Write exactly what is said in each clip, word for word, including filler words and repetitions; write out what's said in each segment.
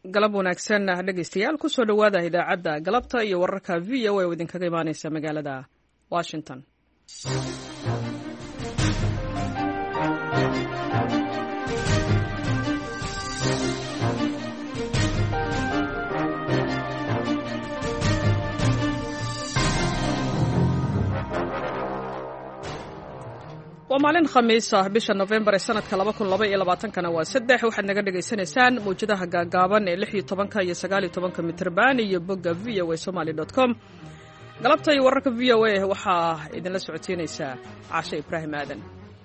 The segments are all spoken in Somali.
galab wanaagsan dhegeystayaal ku soo dhowaada idaacadda galabta iyo wararka v o a oo idinkaga imaaneysa magaalada Washington. waa maalin khamiis ah bisha November ee sanadka laba kun laba iyo labaatan kana waa saddex waxaad naga dhageysanaysaan mawjadaha gaagaaban ee lix iyo tobanka iyo sagaal iyo tobanka mitirban iyo bogga v o a somali dot com. galabta iyo wararka v o a waxaa idinla socodsiinaysaa Caashe Ibraahim Aadan.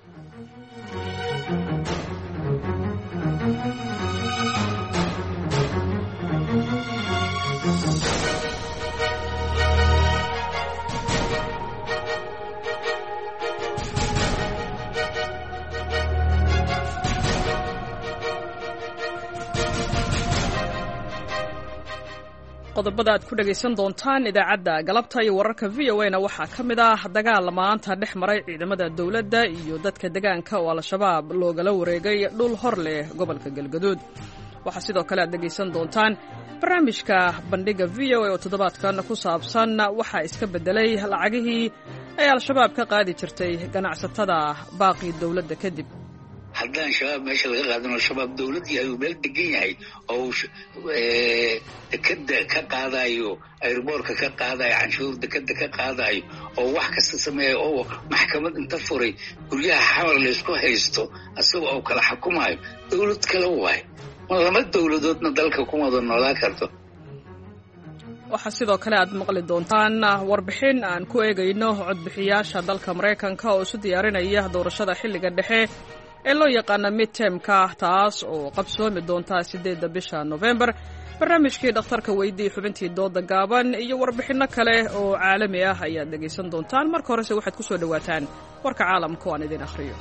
qodobada aad ku dhageysan doontaan idaacadda galabta iyo wararka v o a na waxaa ka mid ah dagaal maanta dhex maray ciidamada dawladda iyo dadka deegaanka oo al-shabaab loogala wareegay dhul hor leh gobolka Galgaduud. waxaa sidoo kale aad dhageysan doontaan barnaamijka bandhiga v o a oo toddobaadkan ku saabsan waxaa iska bedelay lacagihii ay al-shabaab ka qaadi jirtay ganacsatada baaqi dawladda kadib. haddaan shabaab meesha laga qaadano shabaab dawladii ayuu meel degan yahay oo dekada ka qaadayo airboorka ka qaadayo canshuur dekada ka qaadayo oo wax kasta sameeyo oo maxkamad inta furay guryaha xamar laysku haysto asagoo oo kala xukumayo dawlad kale waay lama dawladoodna dalka kuma wada noolaan karto. waxaa sidoo kale aad maqli doontaan warbixin aan ku eegayno codbixiyaasha dalka Mareykanka oo isu diyaarinaya doorashada xilliga dhexe ee loo yaqaano midtermka taas oo qabsoomi doonta sideedda bisha November. barnaamijkii dhakhtarka weydii xubintii dooda gaaban iyo warbixino kale oo caalami ah ayaad dhegeysan doontaan. marka horese waxaad ku soo dhawaataan warka caalamka oo aan idin akhriyo.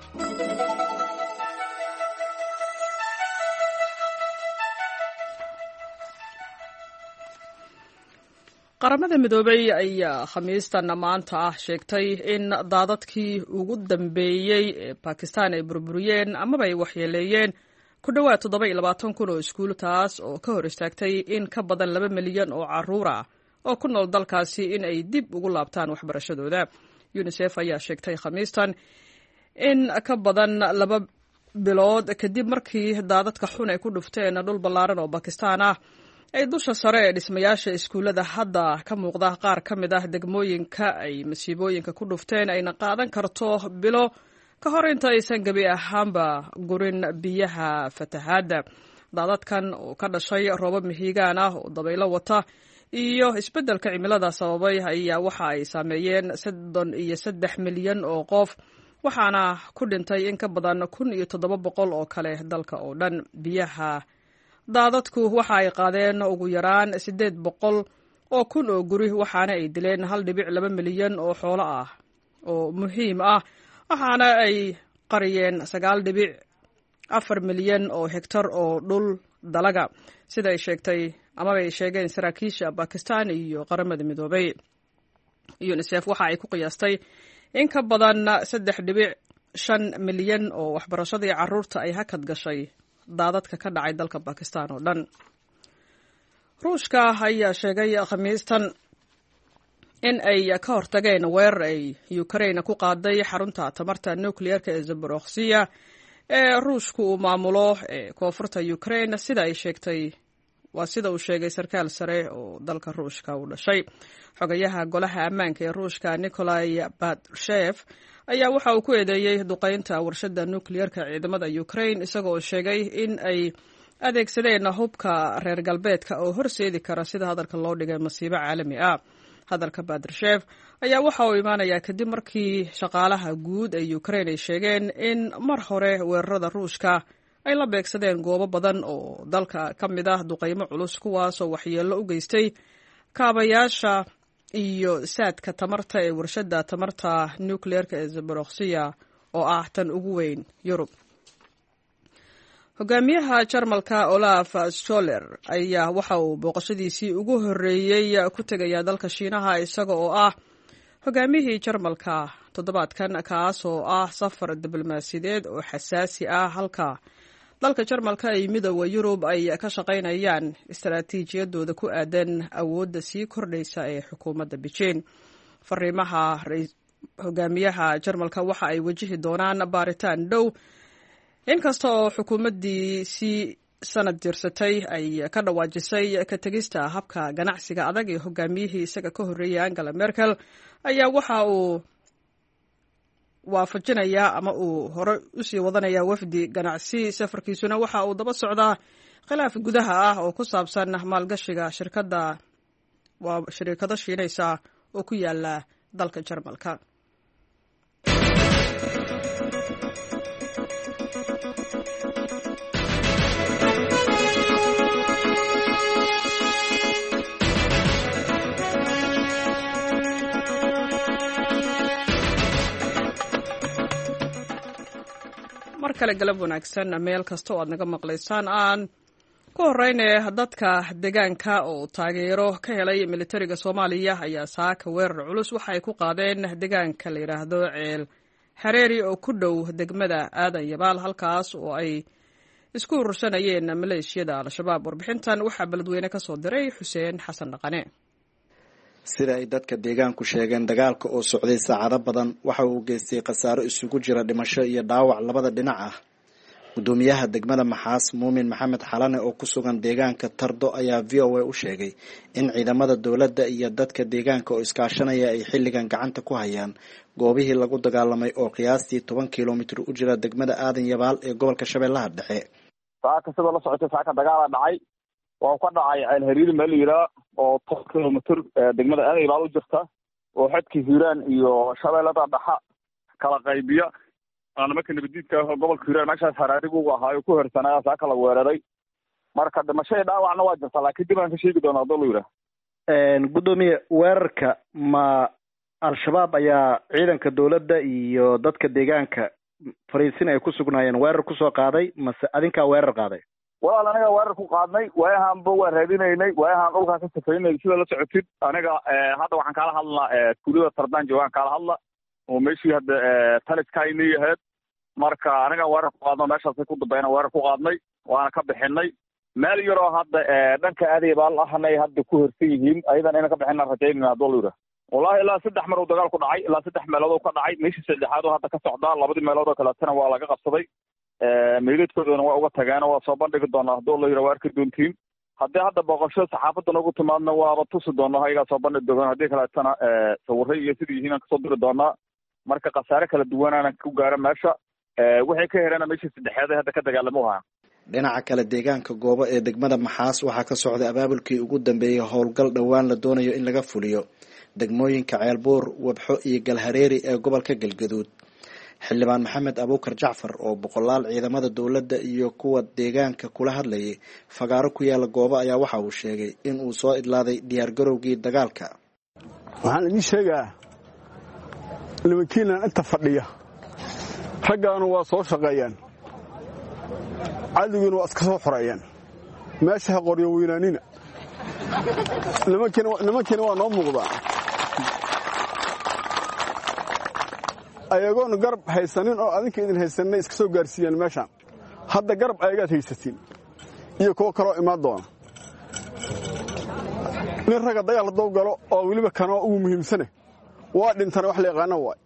qaramada midoobay ayaa khamiistan maanta ah sheegtay in daadadkii ugu dambeeyey ee Pakistan ay burburiyeen amaba ay waxyeeleeyeen ku dhowaad toddoba iyo labaatan kun oo iskuul, taas oo ka hor istaagtay in ka badan laba milyan oo carruur ah oo ku nool dalkaasi in ay dib ugu laabtaan waxbarashadooda. UNICEF ayaa sheegtay khamiistan in ka badan laba bilood kadib markii daadadka xun ay ku dhufteen dhul ballaaran oo Pakistan ah ay dusha sare ee dhismayaasha iskuullada hadda ka muuqda qaar ka mid ah degmooyinka ay masiibooyinka ku dhufteen ayna qaadan karto bilo ka hor inta aysan gebi ahaanba gurin biyaha fatahaadda. daadadkan oo ka dhashay roobab mihigaan ah oo dabaylo wata iyo isbeddelka cimilada sababay ayaa waxa ay saameeyeen soddon iyo saddex milyan oo qof, waxaana ku dhintay in ka badan kun iyo toddoba boqol oo kale dalka oo dhan. biyaha daadadku waxa ay qaadeen ugu yaraan siddeed boqol oo kun oo guri, waxaana ay dileen hal dhibic laba milyan oo xoolo ah oo muhiim ah, waxaana ay qariyeen sagaal dhibic afar milyan oo hektar oo dhul dalaga, sida ay sheegtay amaba ay sheegeen saraakiisha Pakistan iyo qaramada midoobay. UNICEF waxa ay ku qiyaastay in ka badan saddex dhibic shan milyan oo waxbarashadii carruurta ay hakad gashay daadadka ka dhacay dalka Pakistan oo dhan. Ruushka ayaa sheegay khamiistan in ay ka hortageen weerar ay Ukraine ku qaaday xarunta tamarta nuclear-ka ee Zaporozhye ee Ruushku uu maamulo ee koonfurta Ukraine, sida ay sheegtay waa sida uu sheegay sarkaal sare oo dalka Ruushka u dhashay. xogayaha golaha ammaanka ee Ruushka Nikolai Patrushev ayaa waxa uu ku eedeeyay duqeynta warshadda nuclear-ka ciidamada Ukraine, isagoo sheegay in ay adeegsadeen hubka reer galbeedka oo horseedi kara sida hadalka loo dhigay masiibo caalami ah. hadalka Patrushev ayaa waxa uu imaanayaa kadib markii shaqaalaha guud ee Ukraine ay sheegeen in mar hore weerarada Ruushka ay la beegsadeen goobo badan oo dalka ka mid ah duqeymo culus, kuwaas oo waxyeello u geystay kaabayaasha iyo saadka tamarta ee warshadda tamarta nuclear-ka ee Zaporozhye oo ah tan ugu weyn Yurub. hogaamiyaha Jarmalka Olaf Scholz ayaa waxa uu booqashadiisii ugu horreeyay ku tegaya dalka Shiinaha, isaga oo ah hogaamiyihii Jarmalka toddobaadkan, kaas oo ah safar diblomaasiyadeed oo xasaasi ah halka dalka Jarmalka iyo midowga Yurub ay ka shaqaynayaan istaraatiijiyadooda ku aadan awoodda sii kordhaysa ee xukuumadda Beijing. Fariimaha hogaamiyaha Jarmalka waxa ay wajihi doonaan baaritaan dhow inkasta oo xukuumaddii si sanad jirsatay ay ka dhawaajisay ka tagista habka ganacsiga adag ee hogaamiyihii isaga ka horreeyay Angela Merkel ayaa waxa uu waafajinaya ama uu hore u sii wadanaya wafdi ganacsi. safarkiisuna waxa uu daba socdaa khilaaf gudaha ah oo ku saabsan maalgashiga shirkadda waa shirkado shiinaysa oo ku yaala dalka Jarmalka. mar kale galab wanaagsan meel kasta oo aad naga maqlaysaan. aan ku horeyne dadka deegaanka oo taageero ka helay militariga Soomaaliya ayaa saaka weerar culus waxa ay ku qaadeen deegaanka la yiraahdo Ceel Hareeri oo ku dhow degmada Aadan Yabaal, halkaas oo ay isku urursanayeen maleeshiyada Al-Shabaab. Warbixintan waxaa beledweyne ka soo diray Xuseen Xasan Dhaqane. sida ay dadka deegaanku sheegeen, dagaalka oo socday saacado badan waxa uu geystay khasaaro isugu jira dhimasho iyo dhaawac labada dhinac ah. gudoomiyaha degmada Maxaas Muumin Maxamed Xalane oo ku sugan deegaanka Tardo ayaa V O A u sheegay in ciidamada dowladda iyo dadka deegaanka oo iskaashanaya ay xilligan gacanta ku hayaan goobihii lagu dagaalamay oo qiyaastii toban kiiloomitir u jira degmada Aadan Yabaal ee gobolka Shabeellaha Dhexe. saaka sidoo la socotay saaka dagaal dhacay waa ka dhacay Ceel Hareeri meel yira oo toban kiiloomitir degmada Aadan Yabaal u jirta oo xadkii Hiiraan iyo Shabeellada Dhexe kala qaybiya. أنا ما كنت بديت قبل كيران ماشى حراري جوا هاي وكهر سنة ساك الله وراي مركز ماشى دا وعنا واجد صلاة كده ما في شيء بدون أضلوله. قدومي ورك ما الشباب يا عيدان كدولة دا يودت كديجان ك فريسين يكون سكناين ورك كسو قاضي مس أدين كورك قاضي. والله أنا ورك قاضي وياهم بوا هذين هني وياهم أول خاصة سفرين يشيل الله تعطيت أنا هذا وعن كله هلا كلية تردان جوان كله هلا وماشي هذا ثالث كايني هاد marka anaga warar ku qaadno meeshaas ku dambeeyna warar ku qaadnay waana ka bixinay meel yaro hadda dhanka Aadan Yabaal ahanay hadda ku hortay yihiin ayadan inaan ka bixinaa rajaynaa dollar wallahi ilaa saddex mar uu dagaal ku dhacay ilaa saddex meelood oo ka dhacay meeshii saddexaad oo hadda ka socda labadii meelood oo kala tan waa laga qabsaday ee meeladkoodana waa uga tagaan waa soo bandhigi doonaa dollar warka doontiin hadda hadda boqosho saxaafadda ugu timaadna waaba tusi doonaa hayga soo bandhigi doonaa hadii kala tan sawirray iyo sidii yihiin ka soo diri doonaa marka qasaare kala duwanaan ku gaara meesha waxay ka heerana meeshii saddexaad hadda ka dagaalamoha. dhinaca kale deegaanka goobo ee degmada Maxaas waxaa ka socday abaabulkii ugu dambeeyay howlgal dhawaan la doonayo in laga fuliyo degmooyinka Ceelbuur, Wabxo iyo Galhareeri ee gobolka Galgaduud. xildhibaan Maxamed Abuukar Jacfar oo boqolaal ciidamada dowladda iyo kuwa deegaanka kula hadlayay fagaaro ku yaala goobo ayaa waxa uu sheegay in uu soo idlaaday diyaar garowgii dagaalka. waxaan idin sheegaa nimankiina inta fadhiya raggaanu waa soo shaqeeyaan cadiguna waa iska soo xoreeyaan meesha ha qoryo weynaanina nimankiina nimankiina waa noo muuqdaa ayagoon garab haysanin oo adinka idin haysanay iska soo gaarsiiyaan meeshaan hadda garab ayagaad haysatiin iyo kuwo kaloo imaan doona nin ragga dagaal hadduu galo oo weliba kanoo ugu muhiimsane waa dhintana wax la yaqaana waay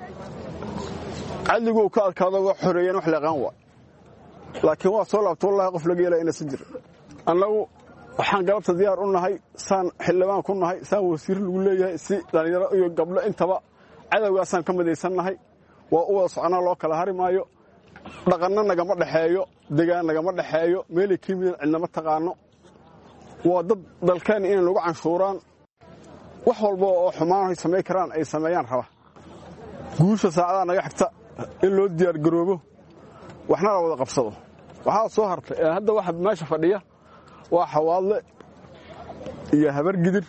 عدلوا وكاد كذا وحريان وحلا قنوة لكن واصل والله قف لقي له إن سجر أنا وحن قلبت زيار قلنا هاي سان حلوان كنا هاي سان وسير الولاية سي لأن رأيه قبل أنت بقى عدل واسان كم ذي سنة هاي وأوص أنا الله كله هاري مايو دقنا نجمع حيو دقنا نجمع حيو ملك كيمين عندما تقانو وضد ذلكان إن لقى عن شوران وحول بو حمان يسمي كران أي سميان حوا قوش ساعة أنا يحكت in loo diyaar garoobo waxna la wada qabsado waxa soo hartay hadda waxa meesha fadhiya waa xawaadle iyo habar gidir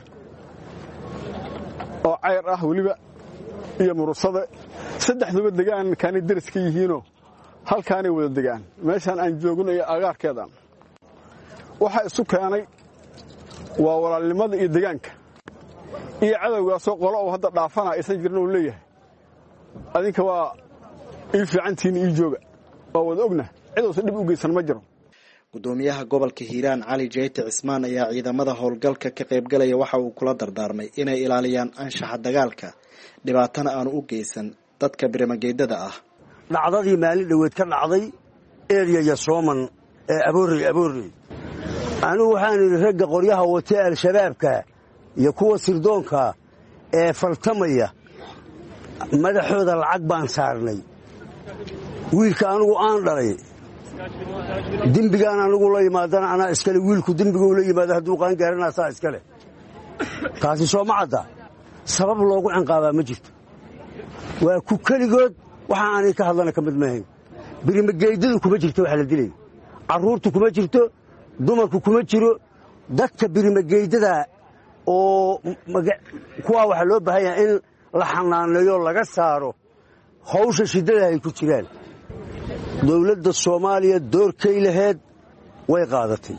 oo cayr ah waliba iyo murusada saddexduba deegaan kan diriska yihiino halkaanay wada deegaan meeshan aan joogno iyo agaarkeedan waxa isu keenay waa walaalnimada iyo deegaanka iyo cadawga soo qolo oo hadda dhaafana aysan jirno leeyahay adinka waa إيه في عنتين إيه جوجا أو ذوقنا cid uusan dhib u geysan ma jiro. gudoomiyaha gobolka Hiiraan Cali Jeyti Cismaan ayaa ciidamada howlgalka ka qayb galaya waxa uu kula dardaarmay inay ilaaliyaan anshaxa dagaalka dhibaatana aanu u geysan dadka birmageedada ah. dhacdadii maalin dhaweed ka dhacday area ya Sooman ee Aboorey Aboorey anu waxaan idin ragga qoryaha watay al-shabaabka iyo kuwa sirdoonka ee faltamaya madaxooda lacag baan saarnay wiilka anigu aan dhalay dembigaan anigu la yimaadana anaa iskale wiilku dembiga uu la yimaado hadduu qaan gaarana saa iskale taasi soo ma cadda sabab loogu cinqaabaa ma jirto waa ku keligood waxa aanay ka hadlana ka mid maahayn birmageydadu kuma jirto waxa la dilay carruurtu kuma jirto dumarku kuma jiro dadka birmageydada oo kuwa waxa loo baahan yahay in la xanaaneeyo laga saaro hawsha shidada ay ku jiraan. dawladda Soomaaliya doorkay lahayd way qaadatay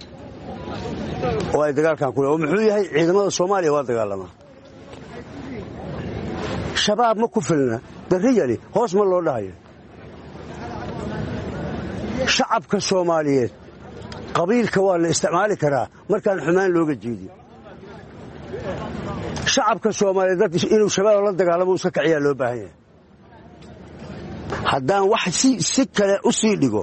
oo ay dagaalkan ku leeyahay muxuu yahay ciidamada Soomaaliya waa dagaalama shabaab ma ku filna dariyali hoos ma loo dhahayo shacabka Soomaaliyeed qabiilka waa la isticmaali karaa markaan xumaan looga jeediyo shacabka Soomaaliyeed inuu shabaab la dagaalamo iska kaciyaa loo baahan yahay haddaan wax si si kale u sii dhigo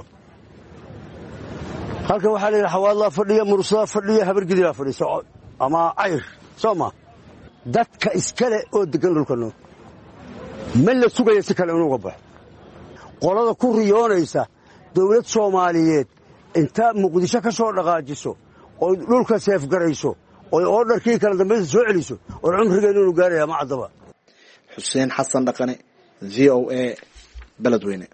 halkan waxaa la yidhaha xawaadlaa fadhiya mursada fadhiya habargidilaa fadhiisa ama cayr soo ma dadka iskale oo degan dhulkano ma la sugaya si kale inuuga baxo qolada ku riyoonaysa dawlad Soomaaliyeed inta Muqdisho ka soo dhaqaajiso oo dhulka seefgarayso oo orderkii kala dambeeyay soo celiso oo cumrigeenu inuu gaarayaa ma cadaba. Xuseen Xasan Dhaqane V O A Beledweyne.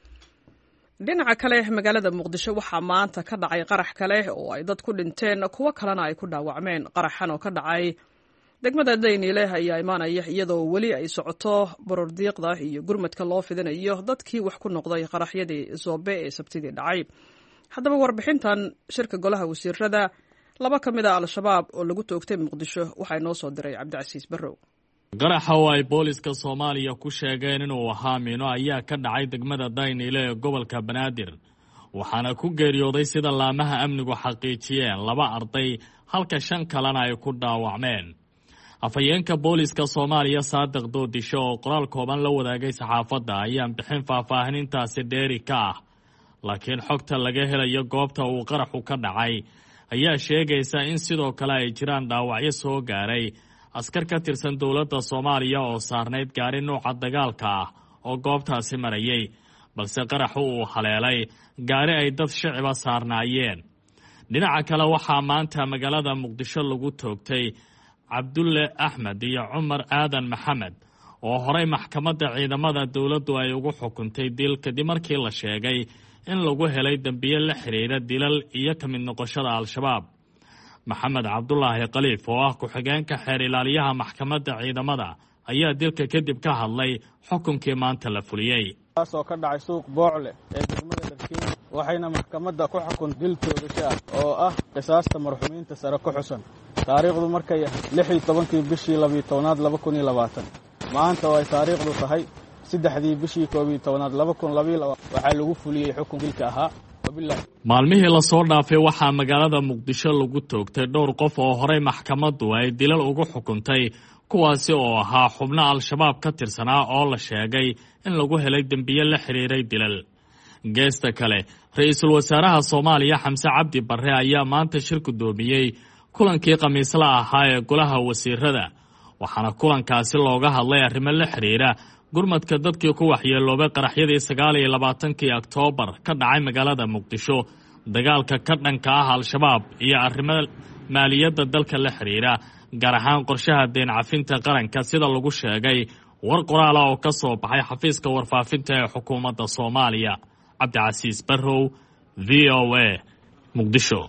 dhinaca kale magaalada Muqdisho waxaa maanta ka dhacay qarax kale oo ay dad ku dhinteen kuwa kalena ay ku dhaawacmeen. qaraxan oo ka dhacay degmada Daynile ayaa imaanaya iyadoo weli ay socoto borordiiqda iyo gurmadka loo fidinayo dadkii wax ku noqday qaraxyadii Zoobe ee Sabtidii dhacay. haddaba warbixintan shirka golaha wasiirada laba ka mid ah al-shabaab oo lagu toogtay Muqdisho waxay noo soo diray Cabdicasiis Barrow. qaraxa oo ay booliska Soomaaliya ku sheegeen inuu ahaa miino ayaa ka dhacay degmada Daynile ee gobolka Banaadir waxaana ku geeriyooday sida laamaha amnigu xaqiijiyeen laba arday halka shan kalena ay ku dhaawacmeen. afayeenka booliska Soomaaliya Saadiq Doodisho oo qoraal kooban la wadaagay saxaafadda ayaan bixin faahfaahinintaasi dheeri ka ah laakiin xogta laga helayo goobta uu qaraxu ka dhacay ayaa sheegaysa in sidoo kale ay jiraan dhaawacyo soo gaaray askar ka tirsan dowladda Soomaaliya oo saarneyd gaari nooca dagaalka ah oo goobtaasi marayay balse qaraxu uu haleelay gaari ay dad shacab saarnaayeen. dhinaca kale waxaa maanta magaalada Muqdisho lagu toogtay Cabdulle Axmed iyo Cumar Aadan Maxamed oo horey maxkamadda ciidamada dawladdu ay ugu xukuntay dil kadib markii la sheegay in lagu helay dambiye la xiriira dilal iyo ka mid noqoshada al-shabaab. Maxamed Cabdullaahi Khaliif oo ah ku-xigeenka xeer ilaaliyaha maxkamadda ciidamada ayaa dilka kadib ka hadlay xukunkii maanta la fuliyey. kaasoo ka dhacay suuq Boocle ee degmada Darkiin waxayna maxkamadda ku xukun dil toogasho ah oo ah qisaasta marxuumiinta sare ku xusan taariikhdu markay lix iyo tobankii bishii labiyo tobnaad laba kun iyo labaatan maanta oo ay taariikhdu tahay saddexdii bishii koob iyo tobnaad laba kun labiyo labaatan waxaa lagu fuliyey xukun dilka ahaa. maalmihii la soo dhaafay waxaa magaalada Muqdisho lagu toogtay dhowr qof oo horey maxkamaddu ay dilal ugu xukuntay kuwaasi oo ahaa xubno al-shabaab ka tirsanaa oo la sheegay in lagu helay dambiye la xiriiray dilal. geesta kale ra-iisul wasaaraha Soomaaliya Xamse Cabdi Barre ayaa maanta shir gudoomiyey kulankii khamiisla ahaa ee golaha wasiirada waxaana kulankaasi looga hadlay arrimo la xiriira gurmadka dadkii ku waxyeeloobay qaraxyadii sagaal iyo labaatankii Oktoobar ka dhacay magaalada Muqdisho dagaalka ka dhanka ah al-shabaab iyo arrimo maaliyadda dalka la xiriira gaar ahaan qorshaha deen cafinta qaranka sida lagu sheegay war qoraal oo ka soo baxay xafiiska warfaafinta ee xukuumadda Soomaaliya. Cabdicasiis Barrow V O A Muqdisho.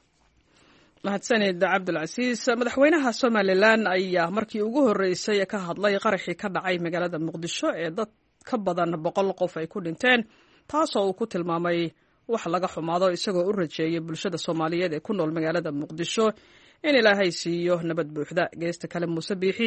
mahadsanid Cabdilcasiis. madaxweynaha Somaliland ayaa markii ugu horeysay ka hadlay qaraxii ka dhacay magaalada Muqdisho ee dad ka badan boqol qof ay ku dhinteen taasoo uu ku tilmaamay wax laga xumaado isagoo u rajeeyay bulshada Soomaaliyeed ee ku nool magaalada Muqdisho in Ilaahay siiyo nabad buuxda. geesta kale Muuse Biixi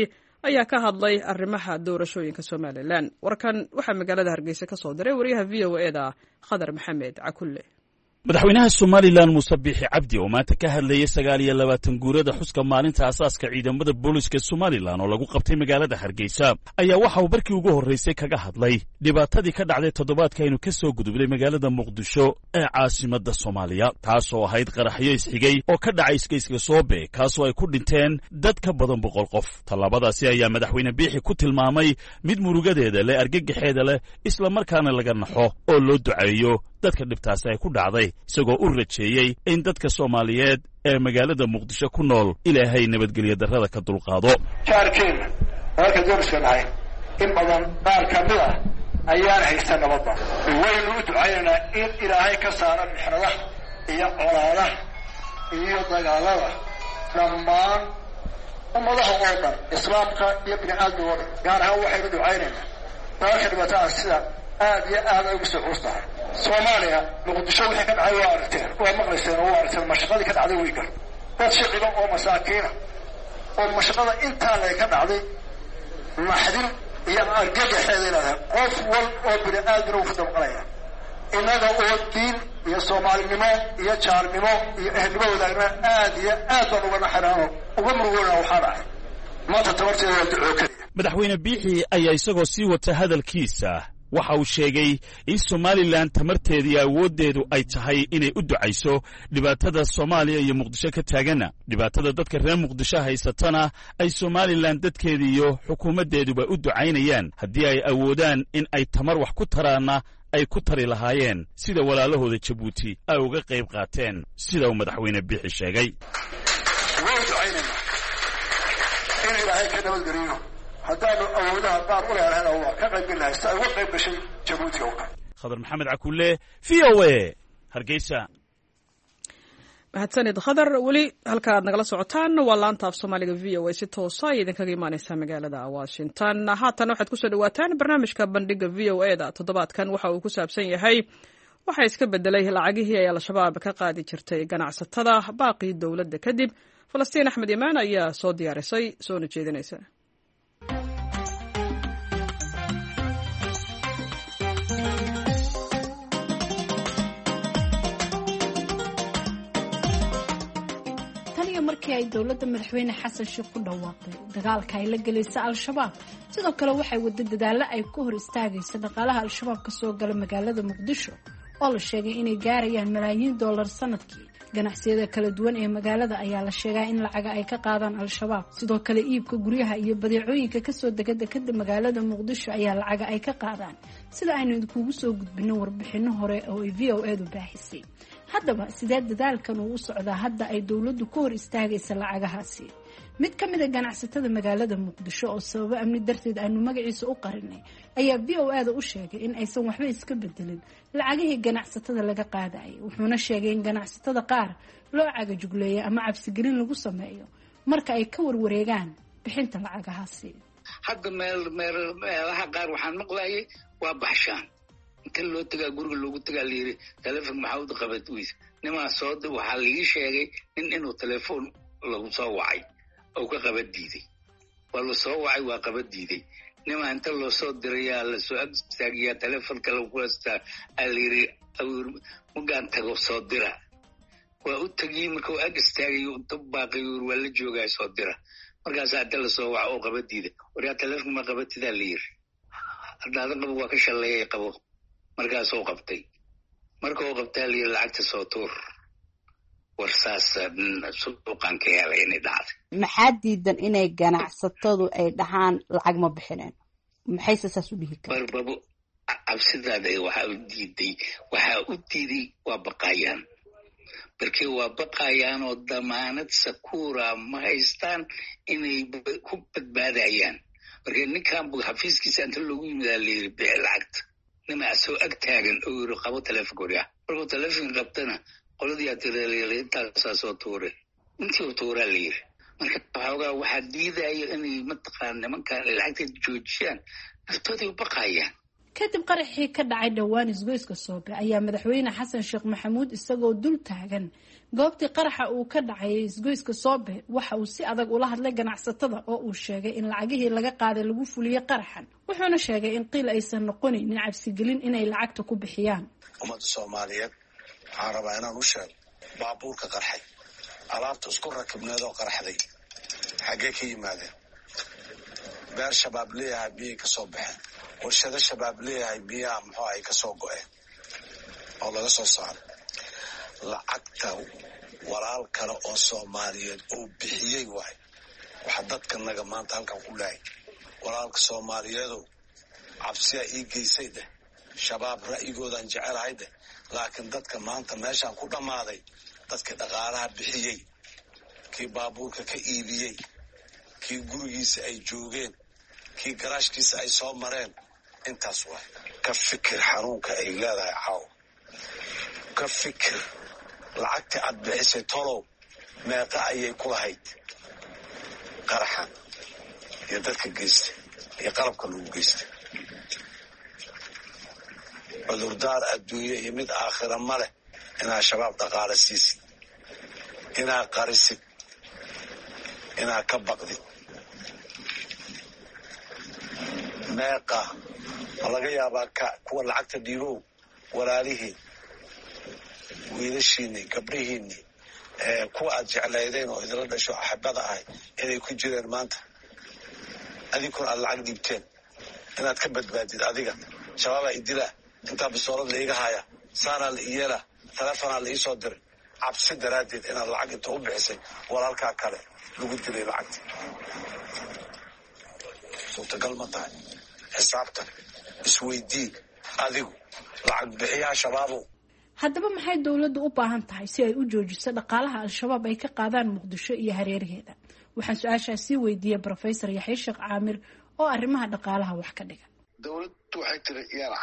ayaa ka hadlay arrimaha doorashooyinka somalilan. warkan waxaa magaalada hargeysa ka soo diray wariyaha v o eda khadar maxamed cakulle. madaxweynaha somalilan muuse biixi cabdi oo maanta ka hadlayay sagaal iyo labaatan guurada xuska maalinta asaaska ciidamada booliska somalilan oo lagu qabtay magaalada hargeysa ayaa waxa uu markii ugu horraysay kaga hadlay dhibaatadii ka dhacday toddobaadka aynu ka soo gudubnay magaalada muqdisho ee caasimadda soomaaliya taasoo ahayd qaraxyo isxigay oo ka dhacay iskayska soobe kaasoo ay ku dhinteen dad ka badan boqol qof. tallaabadaasi ayaa madaxweyne biixi ku tilmaamay mid murugadeeda leh, argagaxeeda leh, islamarkaana laga naxo oo loo duceeyo dadka dhibtaasi ay ku dhacday, isagoo u rajeeyey in dadka soomaaliyeed ee magaalada muqdisho ku nool ilaahay nabadgelyo darrada ka dulqaado. jaarkeena dalka doriska nahay in badan qaar ka mid ah ayaan haysta nabadda. waynu u ducaynaynaa in ilaahay ka saara mixnadaha iyo colaadaha iyo dagaalada dhammaan ummadaha oo dhan, islaamka iyo bini aadmiga oo dhan. gaar ahaan waxaynu ducaynaynaa dalalka dhibaatada sida aad iyo aad ay ugu soo culus tahay. soomaaliya muqdisho wixii ka dhacay waa aragteen, waa maqlayseen oo waa aragteen mashaqadii ka dhacday way gar dad shiciba oo masaakiina oo mashaqada intaa lay ka dhacday naxdin iyo argagaxeeda leedahay. qof wal oo bini aadmina uu ku damqanaya. innaga oo diin iyo soomaalinimo iyo jaalnimo iyo ehelnimo wadaagna aad iyo aad baan uga naxiraano uga murugoona waxaa dhacay. maanta tabarteeda waa ducoo keliya. madaxweyne biixi ayaa isagoo sii wata hadalkiisa waxa uu sheegay in somalilan tamarteeda iyo awooddeedu ay tahay inay u ducayso dhibaatada soomaaliya iyo muqdisho ka taagana. dhibaatada dadka reer muqdisho haysatana ay somalilan dadkeeda iyo xukuumaddeeduba u ducaynayaan. haddii ay awoodaan in ay tamar wax ku taraanna ay ku tari lahaayeen sida walaalahooda jabuuti ay uga qayb qaateen, sida uu madaxweyne biixi sheegay. way ducaynaynaa in ilaahay ka nabadgeliyo. haddaanu awoodaha qaar u leelahayna waa ka qayb gelahay si ay uga qayb gashay jabuuti oo kale. khadar maxamed cakulle, v o a hargeysa. mahadsanid khadar. weli halka aad nagala socotaan waa laanta af soomaaliga v o a si toosa ay idinkaga imaaneysaa magaalada washington. haatan waxaad kusoo dhawaataan barnaamijka bandhiga v o e da. toddobaadkan waxa uu ku saabsan yahay waxaa iska bedelay lacagihii ay al-shabaab ka qaadi jirtay ganacsatada baaqii dowladda kadib. falastiin axmed imaan ayaa soo diyaarisay soona jeedinaysa. markii ay dowladda madaxweyne xasan sheekh ku dhawaaqday dagaalka ay la gelaysa al-shabaab, sidoo kale waxay wada dadaallo ay ku hor istaagaysa dhaqaalaha al-shabaab ka soo gala magaalada muqdisho oo la sheegay inay gaarayaan malaayiin dollar sanadkii. ganacsiyada kala duwan ee magaalada ayaa la sheegaa in lacaga ay ka qaadaan al-shabaab. sidoo kale iibka guryaha iyo badeecooyinka kasoo dega dekada magaalada muqdisho ayaa lacaga ay ka qaadaan, sida aynu idinkugu soo gudbino warbixino hore oo ay v o edu baahisay. haddaba sidee dadaalkan uu u socdaa hadda ay dowladdu ka hor istaagaysa lacagahaasi? mid ka mid a ganacsatada magaalada muqdisho oo sababo amni darteed aanu magaciisa u qarinay ayaa v o a da u sheegay in aysan waxba iska bedelin lacagihii ganacsatada laga qaadayay. wuxuuna sheegay in ganacsatada qaar loo cagajugleeya ama cabsigelin lagu sameeyo marka ay ka warwareegaan bixinta lacagahaasi. hadda meel meel meelaha qaar waxaan maqlayay waa baxshaan inta loo tagaa guriga loogu tagaa layidhi telefoon maxaa u qabad weys nimaa soo waxaa laii sheegay in inuu telefoon lagu soo wacay oo ka qabad diiday. waa la soo wacay waa qabad diiday. nimaa inta loo soo dirayaa lasoo ag istaagiyaa telefoonka lagu haystaa aa layidhi magaan tago soo dira. waa u tegiyey marka uu ag istaagayo inta baaqay waa la joogaa soo dira. markaasaa inta lasoo waca oo qabad diida waryaa telefoon ma qabatidaa layidhi. haddaada qabo waa ka shalleeyay qabo. markaasuu qabtay. marka uu qabtaa layidhi lacagta soo tuur. warsaas suuqan ka helay inay dhacday. maxaa diidan inay ganacsatadu ay dhahaan lacag ma bixineen? maxayse saas u dhihi karaan? barbabo cabsidaada waxaa u diiday waxaa u diiday waa baqaayaan. markii waa baqaayaan oo damaanad sakuura ma haystaan inay ku badbaadayaan. markii ninkan xafiiskiisa inta loogu yimidaa layidhi bixi lacagta. nimaa soo ag taagan oo yidhi qabo telefonka. markuu telefonka qabtana qoladii atireel intaasaa soo tuure. intii u tuuraa la yidhi. marka waxoogaa waxaa diidaya inay mataqaan nimankaan lacagta joojiyaan naftooday u baqaayaan. kadib qaraxii ka dhacay dhowaan isgoyska Soobe ayaa madaxweyne Xasan Sheekh Maxamuud isagoo dul taagan goobtii qaraxa uu ka dhacay isgoyska Soobe waxa uu si adag ula hadlay ganacsatada oo uu sheegay in lacagihii laga qaaday lagu fuliyay qaraxan wuxuuna sheegay in qiil aysan noqonin cabsi gelin inay lacagta ku bixiyaan ummadda Soomaaliyeed waxaan rabaa inaan u sheego baabuurka qarxay alaabta isku rakibneed oo qarxday xagee ka yimaadeen beer shabaab leeyahay biyo ka soo baxeen warshado shabaab leeyahay biyaha muxuu ay ka soo go'een oo laga soo saaray lacagta walaal kale oo Soomaaliyeed oo bixiyay waay waxa dadka naga maanta halkan ku leeyahay walaalka Soomaaliyeed cabsiya ii geysay shabaab ra'yigoodan jecelahay laakiin dadka maanta meeshan ku dhamaaday dadka dhaqaalaha bixiyay kii baabuurka ka iibiyay kii gurigiisa ay joogeen kii garaashkiisa ay soo mareen intaas waay ka fikir xanuunka ay leedahay caaw ka fikir lacagta aad bixisay tolow meeqa ayay ku lahayd qaraxan iyo dadka geystay iyo qalabka lagu geystay cudurdaar adduunye iyo mid aakhira ma leh inaa shabaab dhaqaale siisid inaa qarisid inaa ka baqdid meeqa laga yaabaa ka kuwa lacagta dhiibow walaalihiin wiilashiinni gabdhihiinni kuwa aad jeclaydeen oo idila dhasho axibada ahay inay ku jireen maanta adinkuna aad lacag dhiibteen inaad ka badbaadid adiga shabaabaa idilaa intaa bisoolad la iga haya saanaa la iyeela telefonaa la iisoo diray cabsi daraaddeed inaad lacag inta u bixisay walaalkaa kale lagu dilay lacagta suurtagal ma tahay xisaabtan isweydii adigu lacag bixiyaha shabaabow haddaba maxay dowladdu u baahan tahay si ay u joojiso dhaqaalaha al-shabaab ay ka qaadaan muqdisho iyo hareeraheeda waxaan su-aashaas sii weydiiyey professor Yaxya Sheekh Caamir oo arrimaha dhaqaalaha wax ka dhiga dowladdu waxay tiri yaan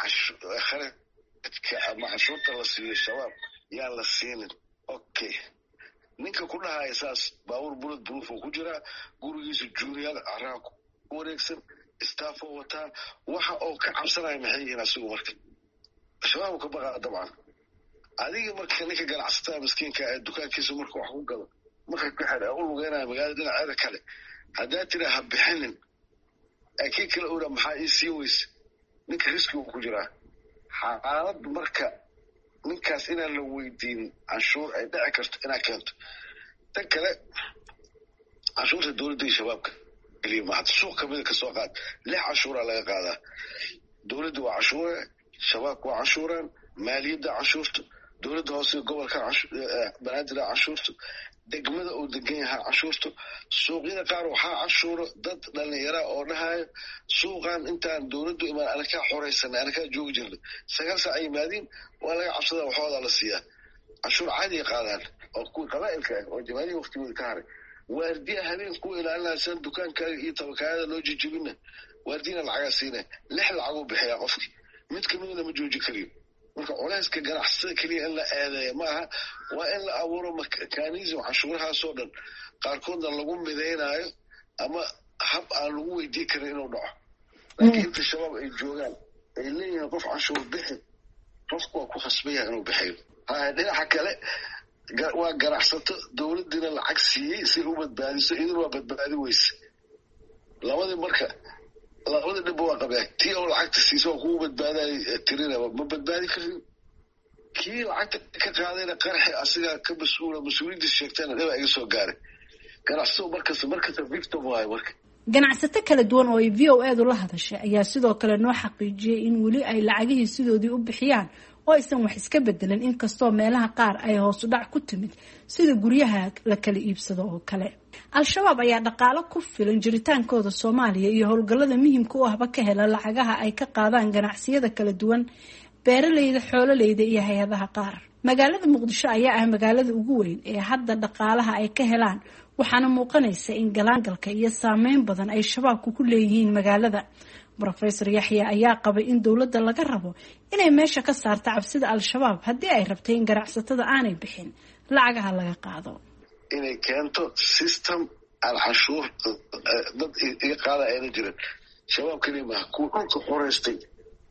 kharashka ama cashuurta la siiyo shabaab yaan la siinin okay ninka ku dhahaya saas baawur bulad buluf ku jira gurigiisa juuriyada carraa ku wareegsan staff oo wataa waxa oo ka cabsanaya maxay yihiin asigu marka shabaab ka baqa dabcan adiga marka ninka ganacsatada miskiinka ee dukaankiisa marka wax ku gado marka ku xidha u lugeynaya magaalada dhinaceeda kale haddaa tira ha bixinin akii kale uu maxaa ii sii weys ninka riski uu ku jiraa xaalad marka ninkaas inaan la weydiinin canshuur ay dhici karto inaa keento tan kale canshuurta dowladda iyo shabaabka keliya ma hada suuq kamida kasoo qaad lix canshuuraa laga qaadaa dowladda waa canshuure shabaabka waa canshuuraan maaliyadda canshuurta dowladda hoose gobolka banaadir canshuurta degmada uu degan yahay canshuurta suuqyada qaar waxaa canshuuro dad dhalinyara oo dhahayo suuqan intaan dowladdu imaan anakaa xoraysanay anakaa joogi jirnay sagaal saac ay yimaadiin waa laga cabsadaa waxoodaa la siiyaa canshuur caadiya qaadaan oo kuwii qabaa'ilka ah oo jamaalihi waqtigooda ka haray waardiya habeen kuwa ilaalinaysan dukaankaaga iyo tabakaayada loo jijibina waardiyana lacagaa siinaya lix lacaguu bixiyaa qofkii mid kamidana ma jooji kariyo marka culayska ganacsada keliya in la eedeeya ma aha waa in la abuuro mekanism canshuurahaasoo dhan qaarkoodna lagu midaynaayo ama hab aan lagu weydiin karin inuu dhaco laakiin inta shabaab ay joogaan ay leeyihiin qof canshuur bixi qofku waa ku khasban yahay inuu bixiyo haya dhinaca kale waa ganacsato dowladdiina lacag siiyey si u badbaadiso idin waa badbaadi weyse labadii marka labada dhibba waa qabaa tii oo lacagta siiso oo kugu badbaadaay tirina ma badbaadi karin kii lacagta ka qaadayna qarxi asigaa ka mas-uula mas-uuliyaddiis sheegtayna dhibaa iga soo gaaray ganacsato markasta markasta victim waayo marka ganacsato kala duwan oo ay v o edu la hadashay ayaa sidoo kale noo xaqiijiyey in weli ay lacagihii sidoodii u bixiyaan oo aysan wax iska bedelin inkastoo meelaha qaar ay hoos u dhac ku timid sida guryaha la kala iibsado oo kale al-shabaab ayaa dhaqaalo ku filan jiritaankooda Soomaaliya iyo howlgallada muhiimka u ahba ka hela lacagaha ay ka qaadaan ganacsiyada kala duwan beeralayda xoolalayda iyo hay'adaha qaar magaalada Muqdisho ayaa ah magaalada ugu weyn ee hadda dhaqaalaha ay ka helaan waxaana muuqanaysa in galaangalka iyo saameyn badan ay shabaabku ku leeyihiin magaalada professor Yaxya ayaa qabay in dowladda laga rabo inay meesha ka saarto cabsida al-shabaab haddii ay rabtay in ganacsatada aanay bixin lacagaha laga qaado inay keento system aan canshuur dad iga qaada ayna jirin shabaab keliya maaha kuwa dhulka xoreystay